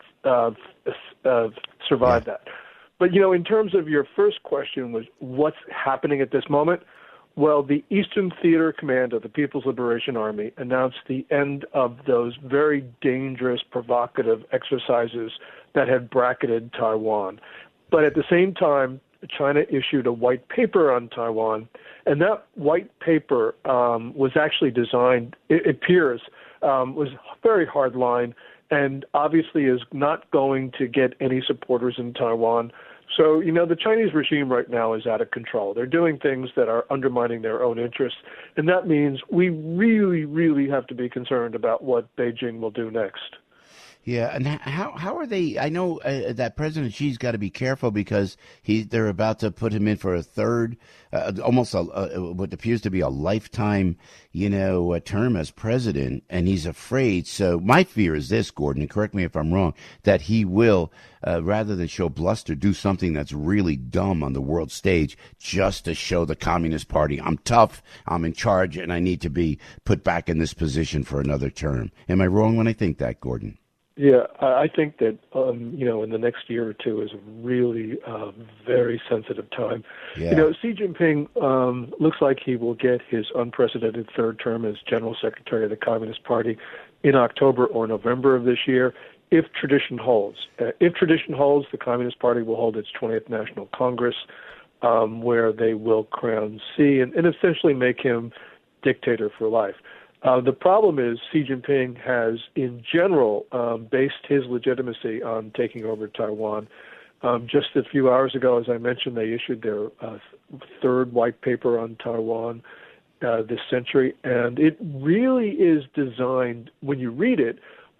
[SPEAKER 13] survive that. But, in terms of your first question was what's happening at this moment, well, the Eastern Theater Command of the People's Liberation Army announced the end of those very dangerous, provocative exercises that had bracketed Taiwan. But at the same time, China issued a white paper on Taiwan, and that white paper was actually designed, it appears, was very hard line, and obviously is not going to get any supporters in Taiwan. So, the Chinese regime right now is out of control. They're doing things that are undermining their own interests, and that means we really, really have to be concerned about what Beijing will do next.
[SPEAKER 4] Yeah, and how are they? I know that President Xi's got to be careful because they're about to put him in for a third, almost what appears to be a lifetime, term as president, and he's afraid. So my fear is this, Gordon, and correct me if I'm wrong, that he will, rather than show bluster, do something that's really dumb on the world stage just to show the Communist Party, I'm tough, I'm in charge, and I need to be put back in this position for another term. Am I wrong when I think that, Gordon?
[SPEAKER 16] Yeah, I think that, in the next year or two is a really very sensitive time.
[SPEAKER 4] Yeah.
[SPEAKER 16] Xi Jinping looks like he will get his unprecedented third term as General Secretary of the Communist Party in October or November of this year, if tradition holds. If tradition holds, the Communist Party will hold its 20th National Congress, where they will crown Xi and essentially make him dictator for life. The problem is Xi Jinping has, in general, based his legitimacy on taking over Taiwan. Just a few hours ago, as I mentioned, they issued their third white paper on Taiwan this century, and it really is designed, when you read it,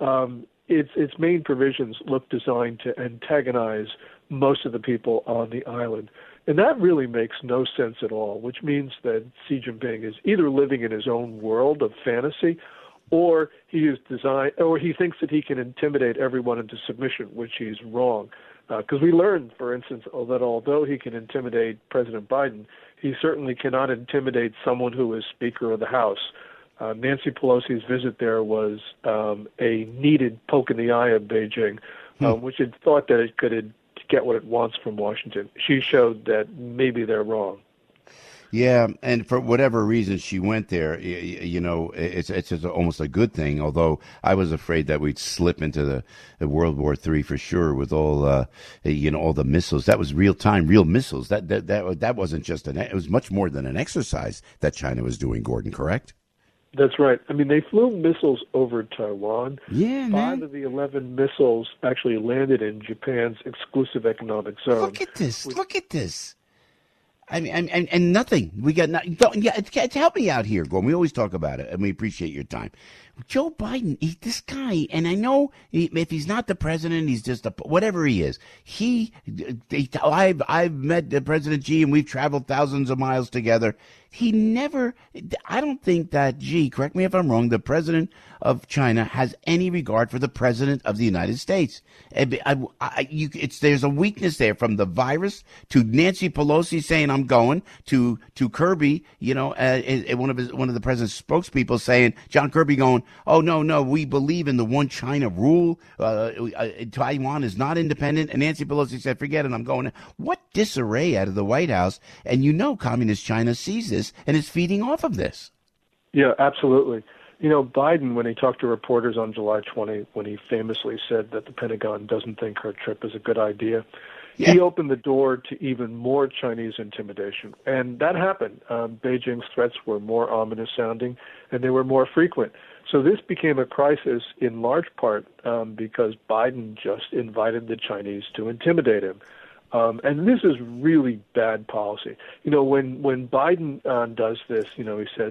[SPEAKER 16] its main provisions look designed to antagonize most of the people on the island. And that really makes no sense at all, which means that Xi Jinping is either living in his own world of fantasy, or he thinks that he can intimidate everyone into submission, which he's wrong. Because we learned, for instance, that although he can intimidate President Biden, he certainly cannot intimidate someone who is Speaker of the House. Nancy Pelosi's visit there was a needed poke in the eye of Beijing, which had thought that it could get what it wants from Washington. She showed that maybe they're wrong.
[SPEAKER 4] Yeah, and for whatever reason she went there, it's almost a good thing, although I was afraid that we'd slip into the World War III for sure with all the missiles. That was real missiles. That wasn't just it was much more than an exercise that China was doing, Gordon, correct?
[SPEAKER 16] That's right. I mean, they flew missiles over Taiwan.
[SPEAKER 4] Yeah,
[SPEAKER 16] 5 of the 11 missiles actually landed in Japan's exclusive economic zone.
[SPEAKER 4] Look at this. I mean, and nothing. We got nothing. Yeah, help me out here, Gordon. We always talk about it, and we appreciate your time. Joe Biden, this guy, and I know if he's not the president, he's just whatever he is. I've met President Xi, and we've traveled thousands of miles together. I don't think that Xi, correct me if I'm wrong, the president of China has any regard for the president of the United States. There's a weakness there, from the virus to Nancy Pelosi saying I'm going to Kirby, one of the president's spokespeople saying, John Kirby going, oh no, we believe in the one China rule. Taiwan is not independent, and Nancy Pelosi said, forget it, I'm going. What disarray out of the White House, and Communist China sees this and is feeding off of this.
[SPEAKER 16] Yeah, absolutely. Biden, when he talked to reporters on July 20, when he famously said that the Pentagon doesn't think her trip is a good idea, he opened the door to even more Chinese intimidation. And that happened. Beijing's threats were more ominous sounding, and they were more frequent. So this became a crisis in large part because Biden just invited the Chinese to intimidate him. And this is really bad policy. When Biden does this, he says,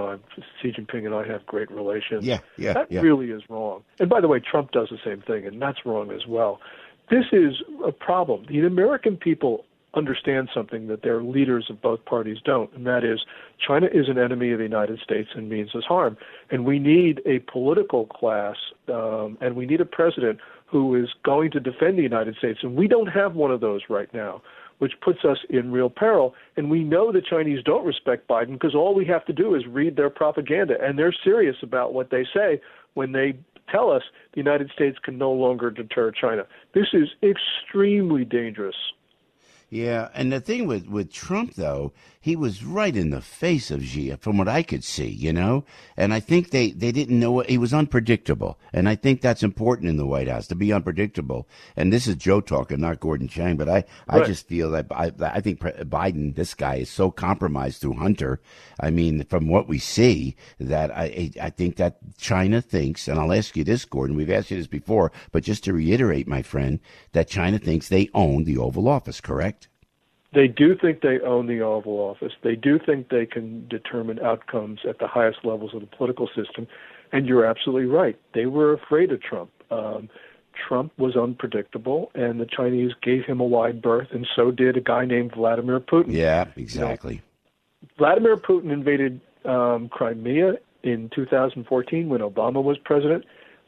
[SPEAKER 16] Xi Jinping and I have great relations. That really is wrong. And by the way, Trump does the same thing, and that's wrong as well. This is a problem. The American people understand something that their leaders of both parties don't, and that is China is an enemy of the United States and means us harm. And we need a political class, and we need a president who is going to defend the United States. And we don't have one of those right now, which puts us in real peril. And we know the Chinese don't respect Biden because all we have to do is read their propaganda. And they're serious about what they say when they tell us the United States can no longer deter China. This is extremely dangerous.
[SPEAKER 4] Yeah, and the thing with Trump, though, he was right in the face of Xi, from what I could see, And I think they didn't know he was unpredictable. And I think that's important in the White House, to be unpredictable. And this is Joe talking, not Gordon Chang. But I just feel that I think Biden, this guy, is so compromised through Hunter. I mean, from what we see, that I think that China thinks, and I'll ask you this, Gordon, we've asked you this before, but just to reiterate, my friend, that China thinks they own the Oval Office, correct?
[SPEAKER 16] They do think they own the Oval Office. They do think they can determine outcomes at the highest levels of the political system. And you're absolutely right. They were afraid of Trump. Trump was unpredictable, and the Chinese gave him a wide berth, and so did a guy named Vladimir Putin.
[SPEAKER 4] Yeah, exactly.
[SPEAKER 16] You know, Vladimir Putin invaded Crimea in 2014 when Obama was president.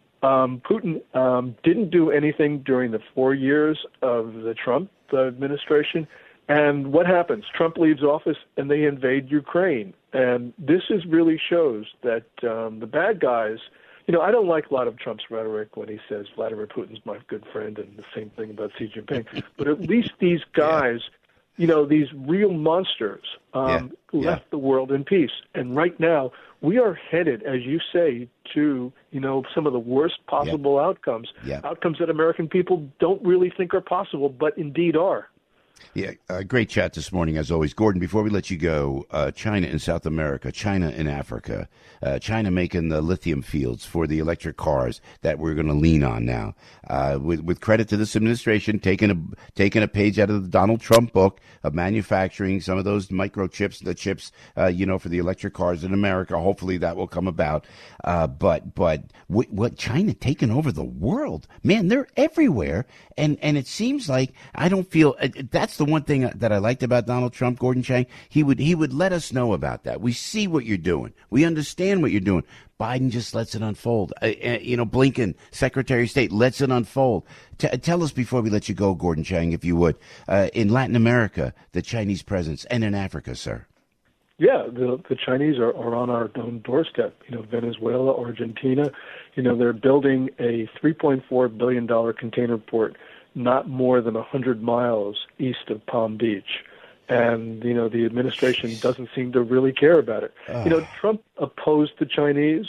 [SPEAKER 16] Putin didn't do anything during the 4 years of the Trump administration. And what happens? Trump leaves office and they invade Ukraine. And this really shows that the bad guys, I don't like a lot of Trump's rhetoric when he says Vladimir Putin's my good friend and the same thing about Xi Jinping. But at least these guys, these real monsters left the world in peace. And right now, we are headed, as you say, to, some of the worst possible outcomes, outcomes that American people don't really think are possible, but indeed are.
[SPEAKER 4] Yeah, great chat this morning, as always. Gordon, before we let you go, China in South America, China in Africa, China making the lithium fields for the electric cars that we're going to lean on now. With credit to this administration, taking a page out of the Donald Trump book of manufacturing some of those microchips, the chips, for the electric cars in America. Hopefully that will come about. But what China taking over the world, man, they're everywhere. And it seems like I don't feel that's the one thing that I liked about Donald Trump, Gordon Chang. He would let us know about that. We see what you're doing. We understand what you're doing. Biden just lets it unfold. Blinken, Secretary of State, lets it unfold. Tell us before we let you go, Gordon Chang, if you would, in Latin America, the Chinese presence, and in Africa, sir.
[SPEAKER 16] Yeah, the Chinese are on our own doorstep. Venezuela, Argentina, they're building a $3.4 billion container port not more than 100 miles east of Palm Beach. And, the administration doesn't seem to really care about it. Trump opposed the Chinese.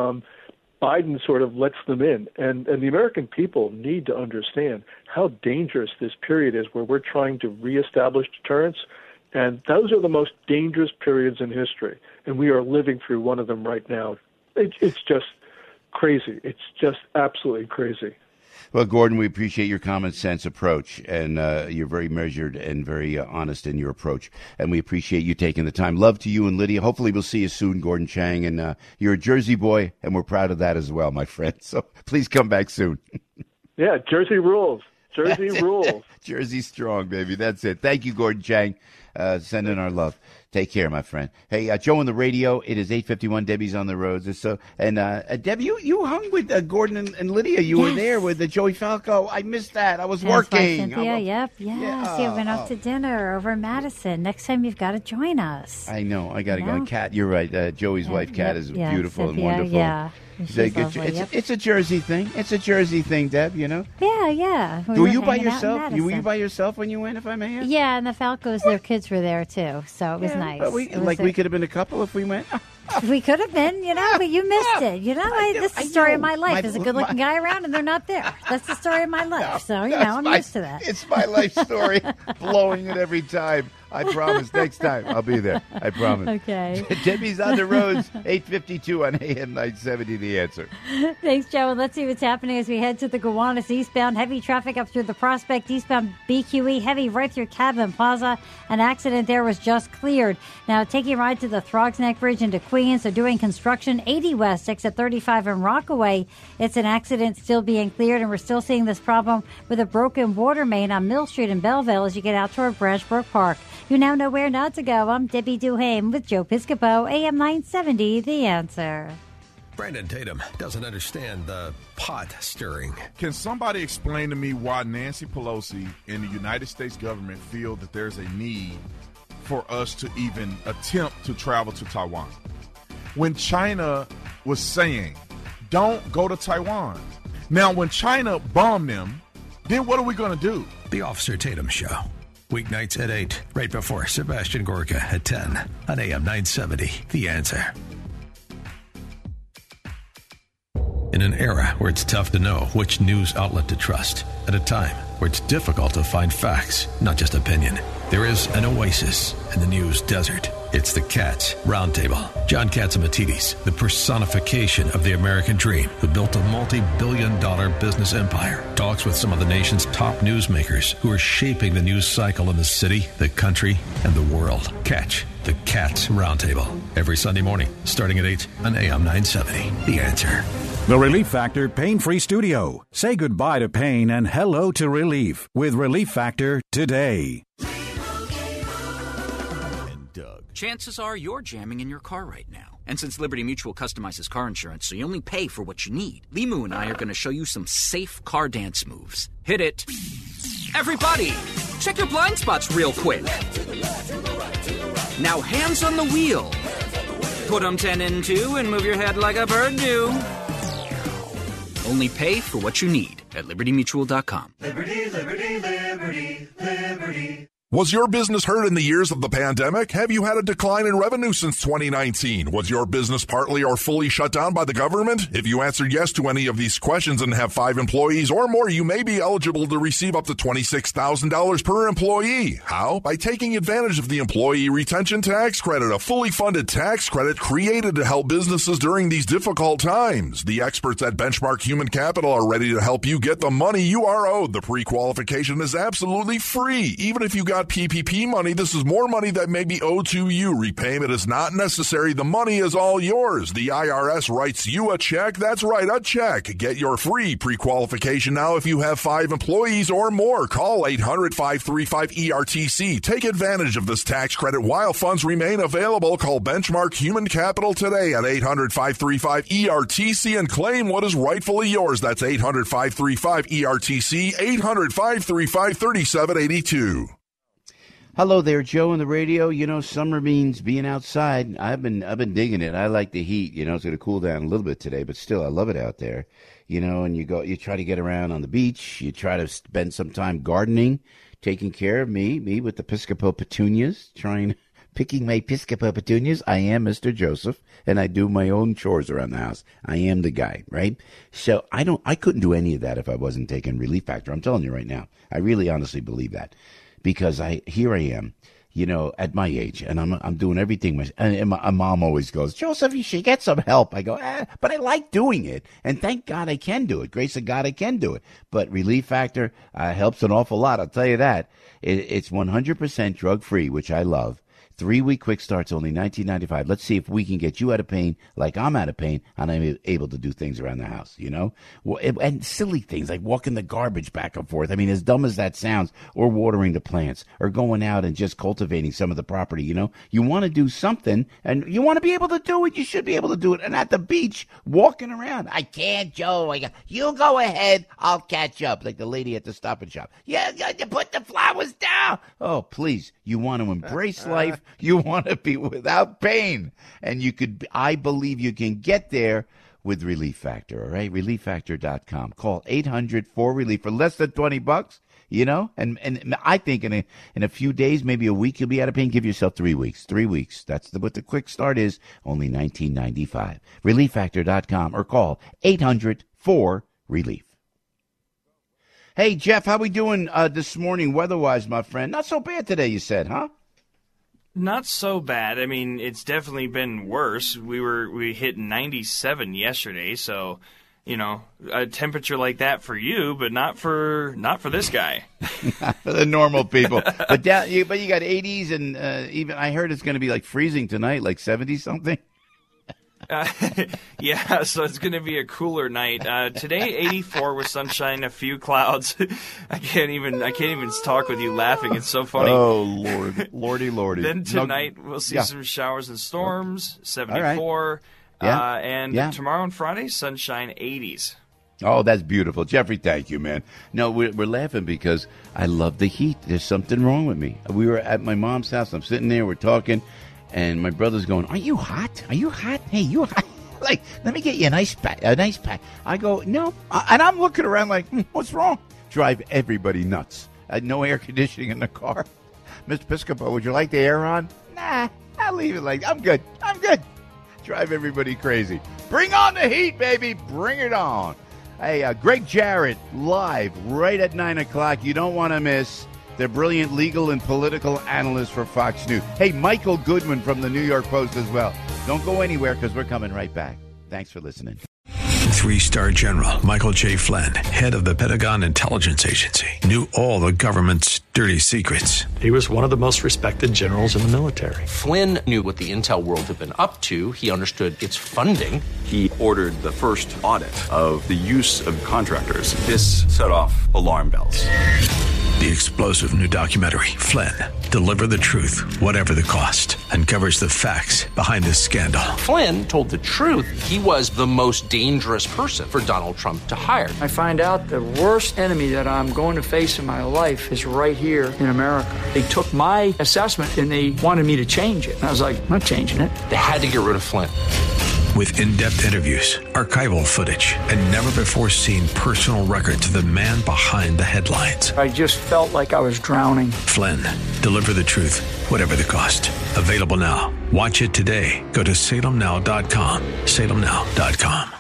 [SPEAKER 16] Biden sort of lets them in. And the American people need to understand how dangerous this period is where we're trying to reestablish deterrence. And those are the most dangerous periods in history. And we are living through one of them right now. It's just crazy. It's just absolutely crazy.
[SPEAKER 4] Well, Gordon, we appreciate your common sense approach, and you're very measured and very honest in your approach, and we appreciate you taking the time. Love to you and Lydia. Hopefully we'll see you soon, Gordon Chang, and you're a Jersey boy, and we're proud of that as well, my friend. So please come back soon.
[SPEAKER 16] Yeah, Jersey rules. Jersey rules.
[SPEAKER 4] Jersey strong, baby. That's it. Thank you, Gordon Chang. Send in our love. Take care, my friend. Hey, Joe on the radio. It is 8:51. Debbie's on the roads. Debbie, you hung with Gordon and Lydia. You were there with Joey Falco. I missed that. I was working.
[SPEAKER 8] Cynthia, yep. You went out to dinner over in Madison. Next time you've got to join us.
[SPEAKER 4] I know. I got to go. Kat, you're right. Joey's wife, Kat, is beautiful
[SPEAKER 8] Cynthia,
[SPEAKER 4] and wonderful.
[SPEAKER 8] Yeah.
[SPEAKER 4] It's a Jersey thing. It's a Jersey thing, Deb,
[SPEAKER 8] Yeah.
[SPEAKER 4] Were you by yourself? Were you by yourself when you went, if I may ask?
[SPEAKER 8] Yeah, and the Falcos, their kids were there, too. So it was nice.
[SPEAKER 4] But we could have been a couple if we went.
[SPEAKER 8] We could have been, but you missed it. This is the story of my life. There's a good-looking guy around, and they're not there. That's the story of my life. So, I'm used to that.
[SPEAKER 4] It's my life story. Blowing it every time. I promise. Next time, I'll be there. I promise.
[SPEAKER 8] Okay.
[SPEAKER 4] Debbie's on the roads, 8:52 on AM 970, The Answer.
[SPEAKER 8] Thanks, Joe. And let's see what's happening as we head to the Gowanus eastbound. Heavy traffic up through the Prospect eastbound BQE. Heavy right through Cadman Plaza. An accident there was just cleared. Now, taking a ride to the Throgs Neck Bridge into Queens. They're doing construction. 80 West, exit 35 in Rockaway. It's an accident still being cleared, and we're still seeing this problem with a broken water main on Mill Street in Belleville as you get out toward Branchbrook Park. You now know where not to go. I'm Debbie Duhame with Joe Piscopo, AM 970, The Answer.
[SPEAKER 1] Brandon Tatum doesn't understand the pot stirring.
[SPEAKER 17] Can somebody explain to me why Nancy Pelosi and the United States government feel that there's a need for us to even attempt to travel to Taiwan? When China was saying, don't go to Taiwan. Now, when China bombed them, then what are we going to do?
[SPEAKER 1] The Officer Tatum Show. Weeknights at 8, right before Sebastian Gorka at 10 on AM 970, The Answer. In an era where it's tough to know which news outlet to trust, at a time where it's difficult to find facts, not just opinion, there is an oasis in the news desert. It's the Katz Roundtable. John Catsimatidis, the personification of the American dream, who built a multi-billion-dollar business empire, talks with some of the nation's top newsmakers who are shaping the news cycle in the city, the country, and the world. Catch the Katz Roundtable every Sunday morning, starting at 8 on AM 970. The Answer.
[SPEAKER 9] The Relief Factor Pain-Free Studio. Say goodbye to pain and hello to relief with Relief Factor today.
[SPEAKER 18] Chances are you're jamming in your car right now. And since Liberty Mutual customizes car insurance so you only pay for what you need, Limu and I are going to show you some safe car dance moves. Hit it. Everybody, check your blind spots real quick. Now hands on the wheel. Put them 10 in 2 and move your head like a bird do. Only pay for what you need at libertymutual.com.
[SPEAKER 19] Liberty, liberty, liberty, liberty.
[SPEAKER 20] Was your business hurt in the years of the pandemic? Have you had a decline in revenue since 2019? Was your business partly or fully shut down by the government? If you answered yes to any of these questions and have 5 employees or more, you may be eligible to receive up to $26,000 per employee. How? By taking advantage of the Employee Retention Tax Credit, a fully funded tax credit created to help businesses during these difficult times. The experts at Benchmark Human Capital are ready to help you get the money you are owed. The pre-qualification is absolutely free. Even if you got PPP money, this is more money that may be owed to you. Repayment is not necessary. The money is all yours. The IRS writes you a check. That's right, a check. Get your free pre-qualification now if you have 5 employees or more. Call 800-535-ERTC. Take advantage of this tax credit while funds remain available. Call Benchmark Human Capital today at 800-535-ERTC and claim what is rightfully yours. That's 800-535-ERTC, 800-535-3782.
[SPEAKER 4] Hello there, Joe on the radio. You know, summer means being outside. I've been digging it. I like the heat. You know, it's going to cool down a little bit today, but still, I love it out there. You know, and you try to get around on the beach. You try to spend some time gardening, taking care of me with the Piscopo petunias, picking my Piscopo petunias. I am Mr. Joseph, and I do my own chores around the house. I am the guy, right? So I couldn't do any of that if I wasn't taking Relief Factor. I'm telling you right now. I really honestly believe that. Because here I am, you know, at my age, and I'm doing everything. And my mom always goes, Joseph, you should get some help. I go, but I like doing it, and thank God I can do it. Grace of God, I can do it. But Relief Factor helps an awful lot. I'll tell you that. It's 100% drug free, which I love. 3-week quick start's only $19.95. Let's see if we can get you out of pain like I'm out of pain, and I'm able to do things around the house, you know? And silly things like walking the garbage back and forth. I mean, as dumb as that sounds, or watering the plants, or going out and just cultivating some of the property, you know? You want to do something, and you want to be able to do it. You should be able to do it. And at the beach, walking around. I can't, Joe. You go ahead. I'll catch up. Like the lady at the Stop and Shop. Yeah, you put the flowers down. Oh, please. You want to embrace life. You want to be without pain. And I believe you can get there with Relief Factor, all right? ReliefFactor.com. Call 800-4RELIEF for less than $20, you know? And I think in a few days, maybe a week, you'll be out of pain. Give yourself 3 weeks. 3 weeks. That's what the quick start is. Only $19.95. ReliefFactor.com or call 800-4RELIEF. Hey, Jeff, how we doing this morning weather-wise, my friend? Not so bad today, you said, huh?
[SPEAKER 21] Not so bad. I mean, it's definitely been worse. We hit 97 yesterday, so you know, a temperature like that for you, but not for this guy.
[SPEAKER 4] Not for the normal people. But you got 80s, and even I heard it's going to be like freezing tonight, like 70 something.
[SPEAKER 21] Yeah, so it's going to be a cooler night. Today, 84 with sunshine, a few clouds. I can't even talk with you laughing. It's so funny.
[SPEAKER 4] Oh, Lordy.
[SPEAKER 21] Then tonight we'll see some showers and storms, 74.
[SPEAKER 4] Right.
[SPEAKER 21] And tomorrow and Friday, sunshine, 80s.
[SPEAKER 4] Oh, that's beautiful. Jeffrey, thank you, man. No, we're laughing because I love the heat. There's something wrong with me. We were at my mom's house. I'm sitting there. We're talking. And my brother's going, "Are you hot? Are you hot? Hey, you hot? Like, let me get you a nice pack. I go, "No." And I'm looking around like, what's wrong? Drive everybody nuts. I had no air conditioning in the car. Mr. Piscopo, would you like the air on? Nah, I'll leave it like, I'm good. Drive everybody crazy. Bring on the heat, baby. Bring it on. Hey, Greg Jarrett, live right at 9 o'clock. You don't want to miss. The brilliant legal and political analyst for Fox News. Hey, Michael Goodman from the New York Post as well. Don't go anywhere because we're coming right back. Thanks for listening.
[SPEAKER 1] Three-star General Michael J. Flynn, head of the Pentagon Intelligence Agency, knew all the government's dirty secrets.
[SPEAKER 3] He was one of the most respected generals in the military.
[SPEAKER 2] Flynn knew what the intel world had been up to. He understood its funding.
[SPEAKER 22] He ordered the first audit of the use of contractors. This set off alarm bells.
[SPEAKER 1] The explosive new documentary, Flynn, Deliver the Truth, Whatever the Cost, uncovers the facts behind this scandal.
[SPEAKER 2] Flynn told the truth. He was the most dangerous person for Donald Trump to hire.
[SPEAKER 23] I find out the worst enemy that I'm going to face in my life is right here in America. They took my assessment and they wanted me to change it. And I was like, I'm not changing it.
[SPEAKER 2] They had to get rid of Flynn.
[SPEAKER 1] With in-depth interviews, archival footage, and never-before-seen personal records of the man behind the headlines.
[SPEAKER 23] I just felt like I was drowning.
[SPEAKER 1] Flynn, Deliver the Truth, Whatever the Cost. Available now. Watch it today. Go to salemnow.com. salemnow.com.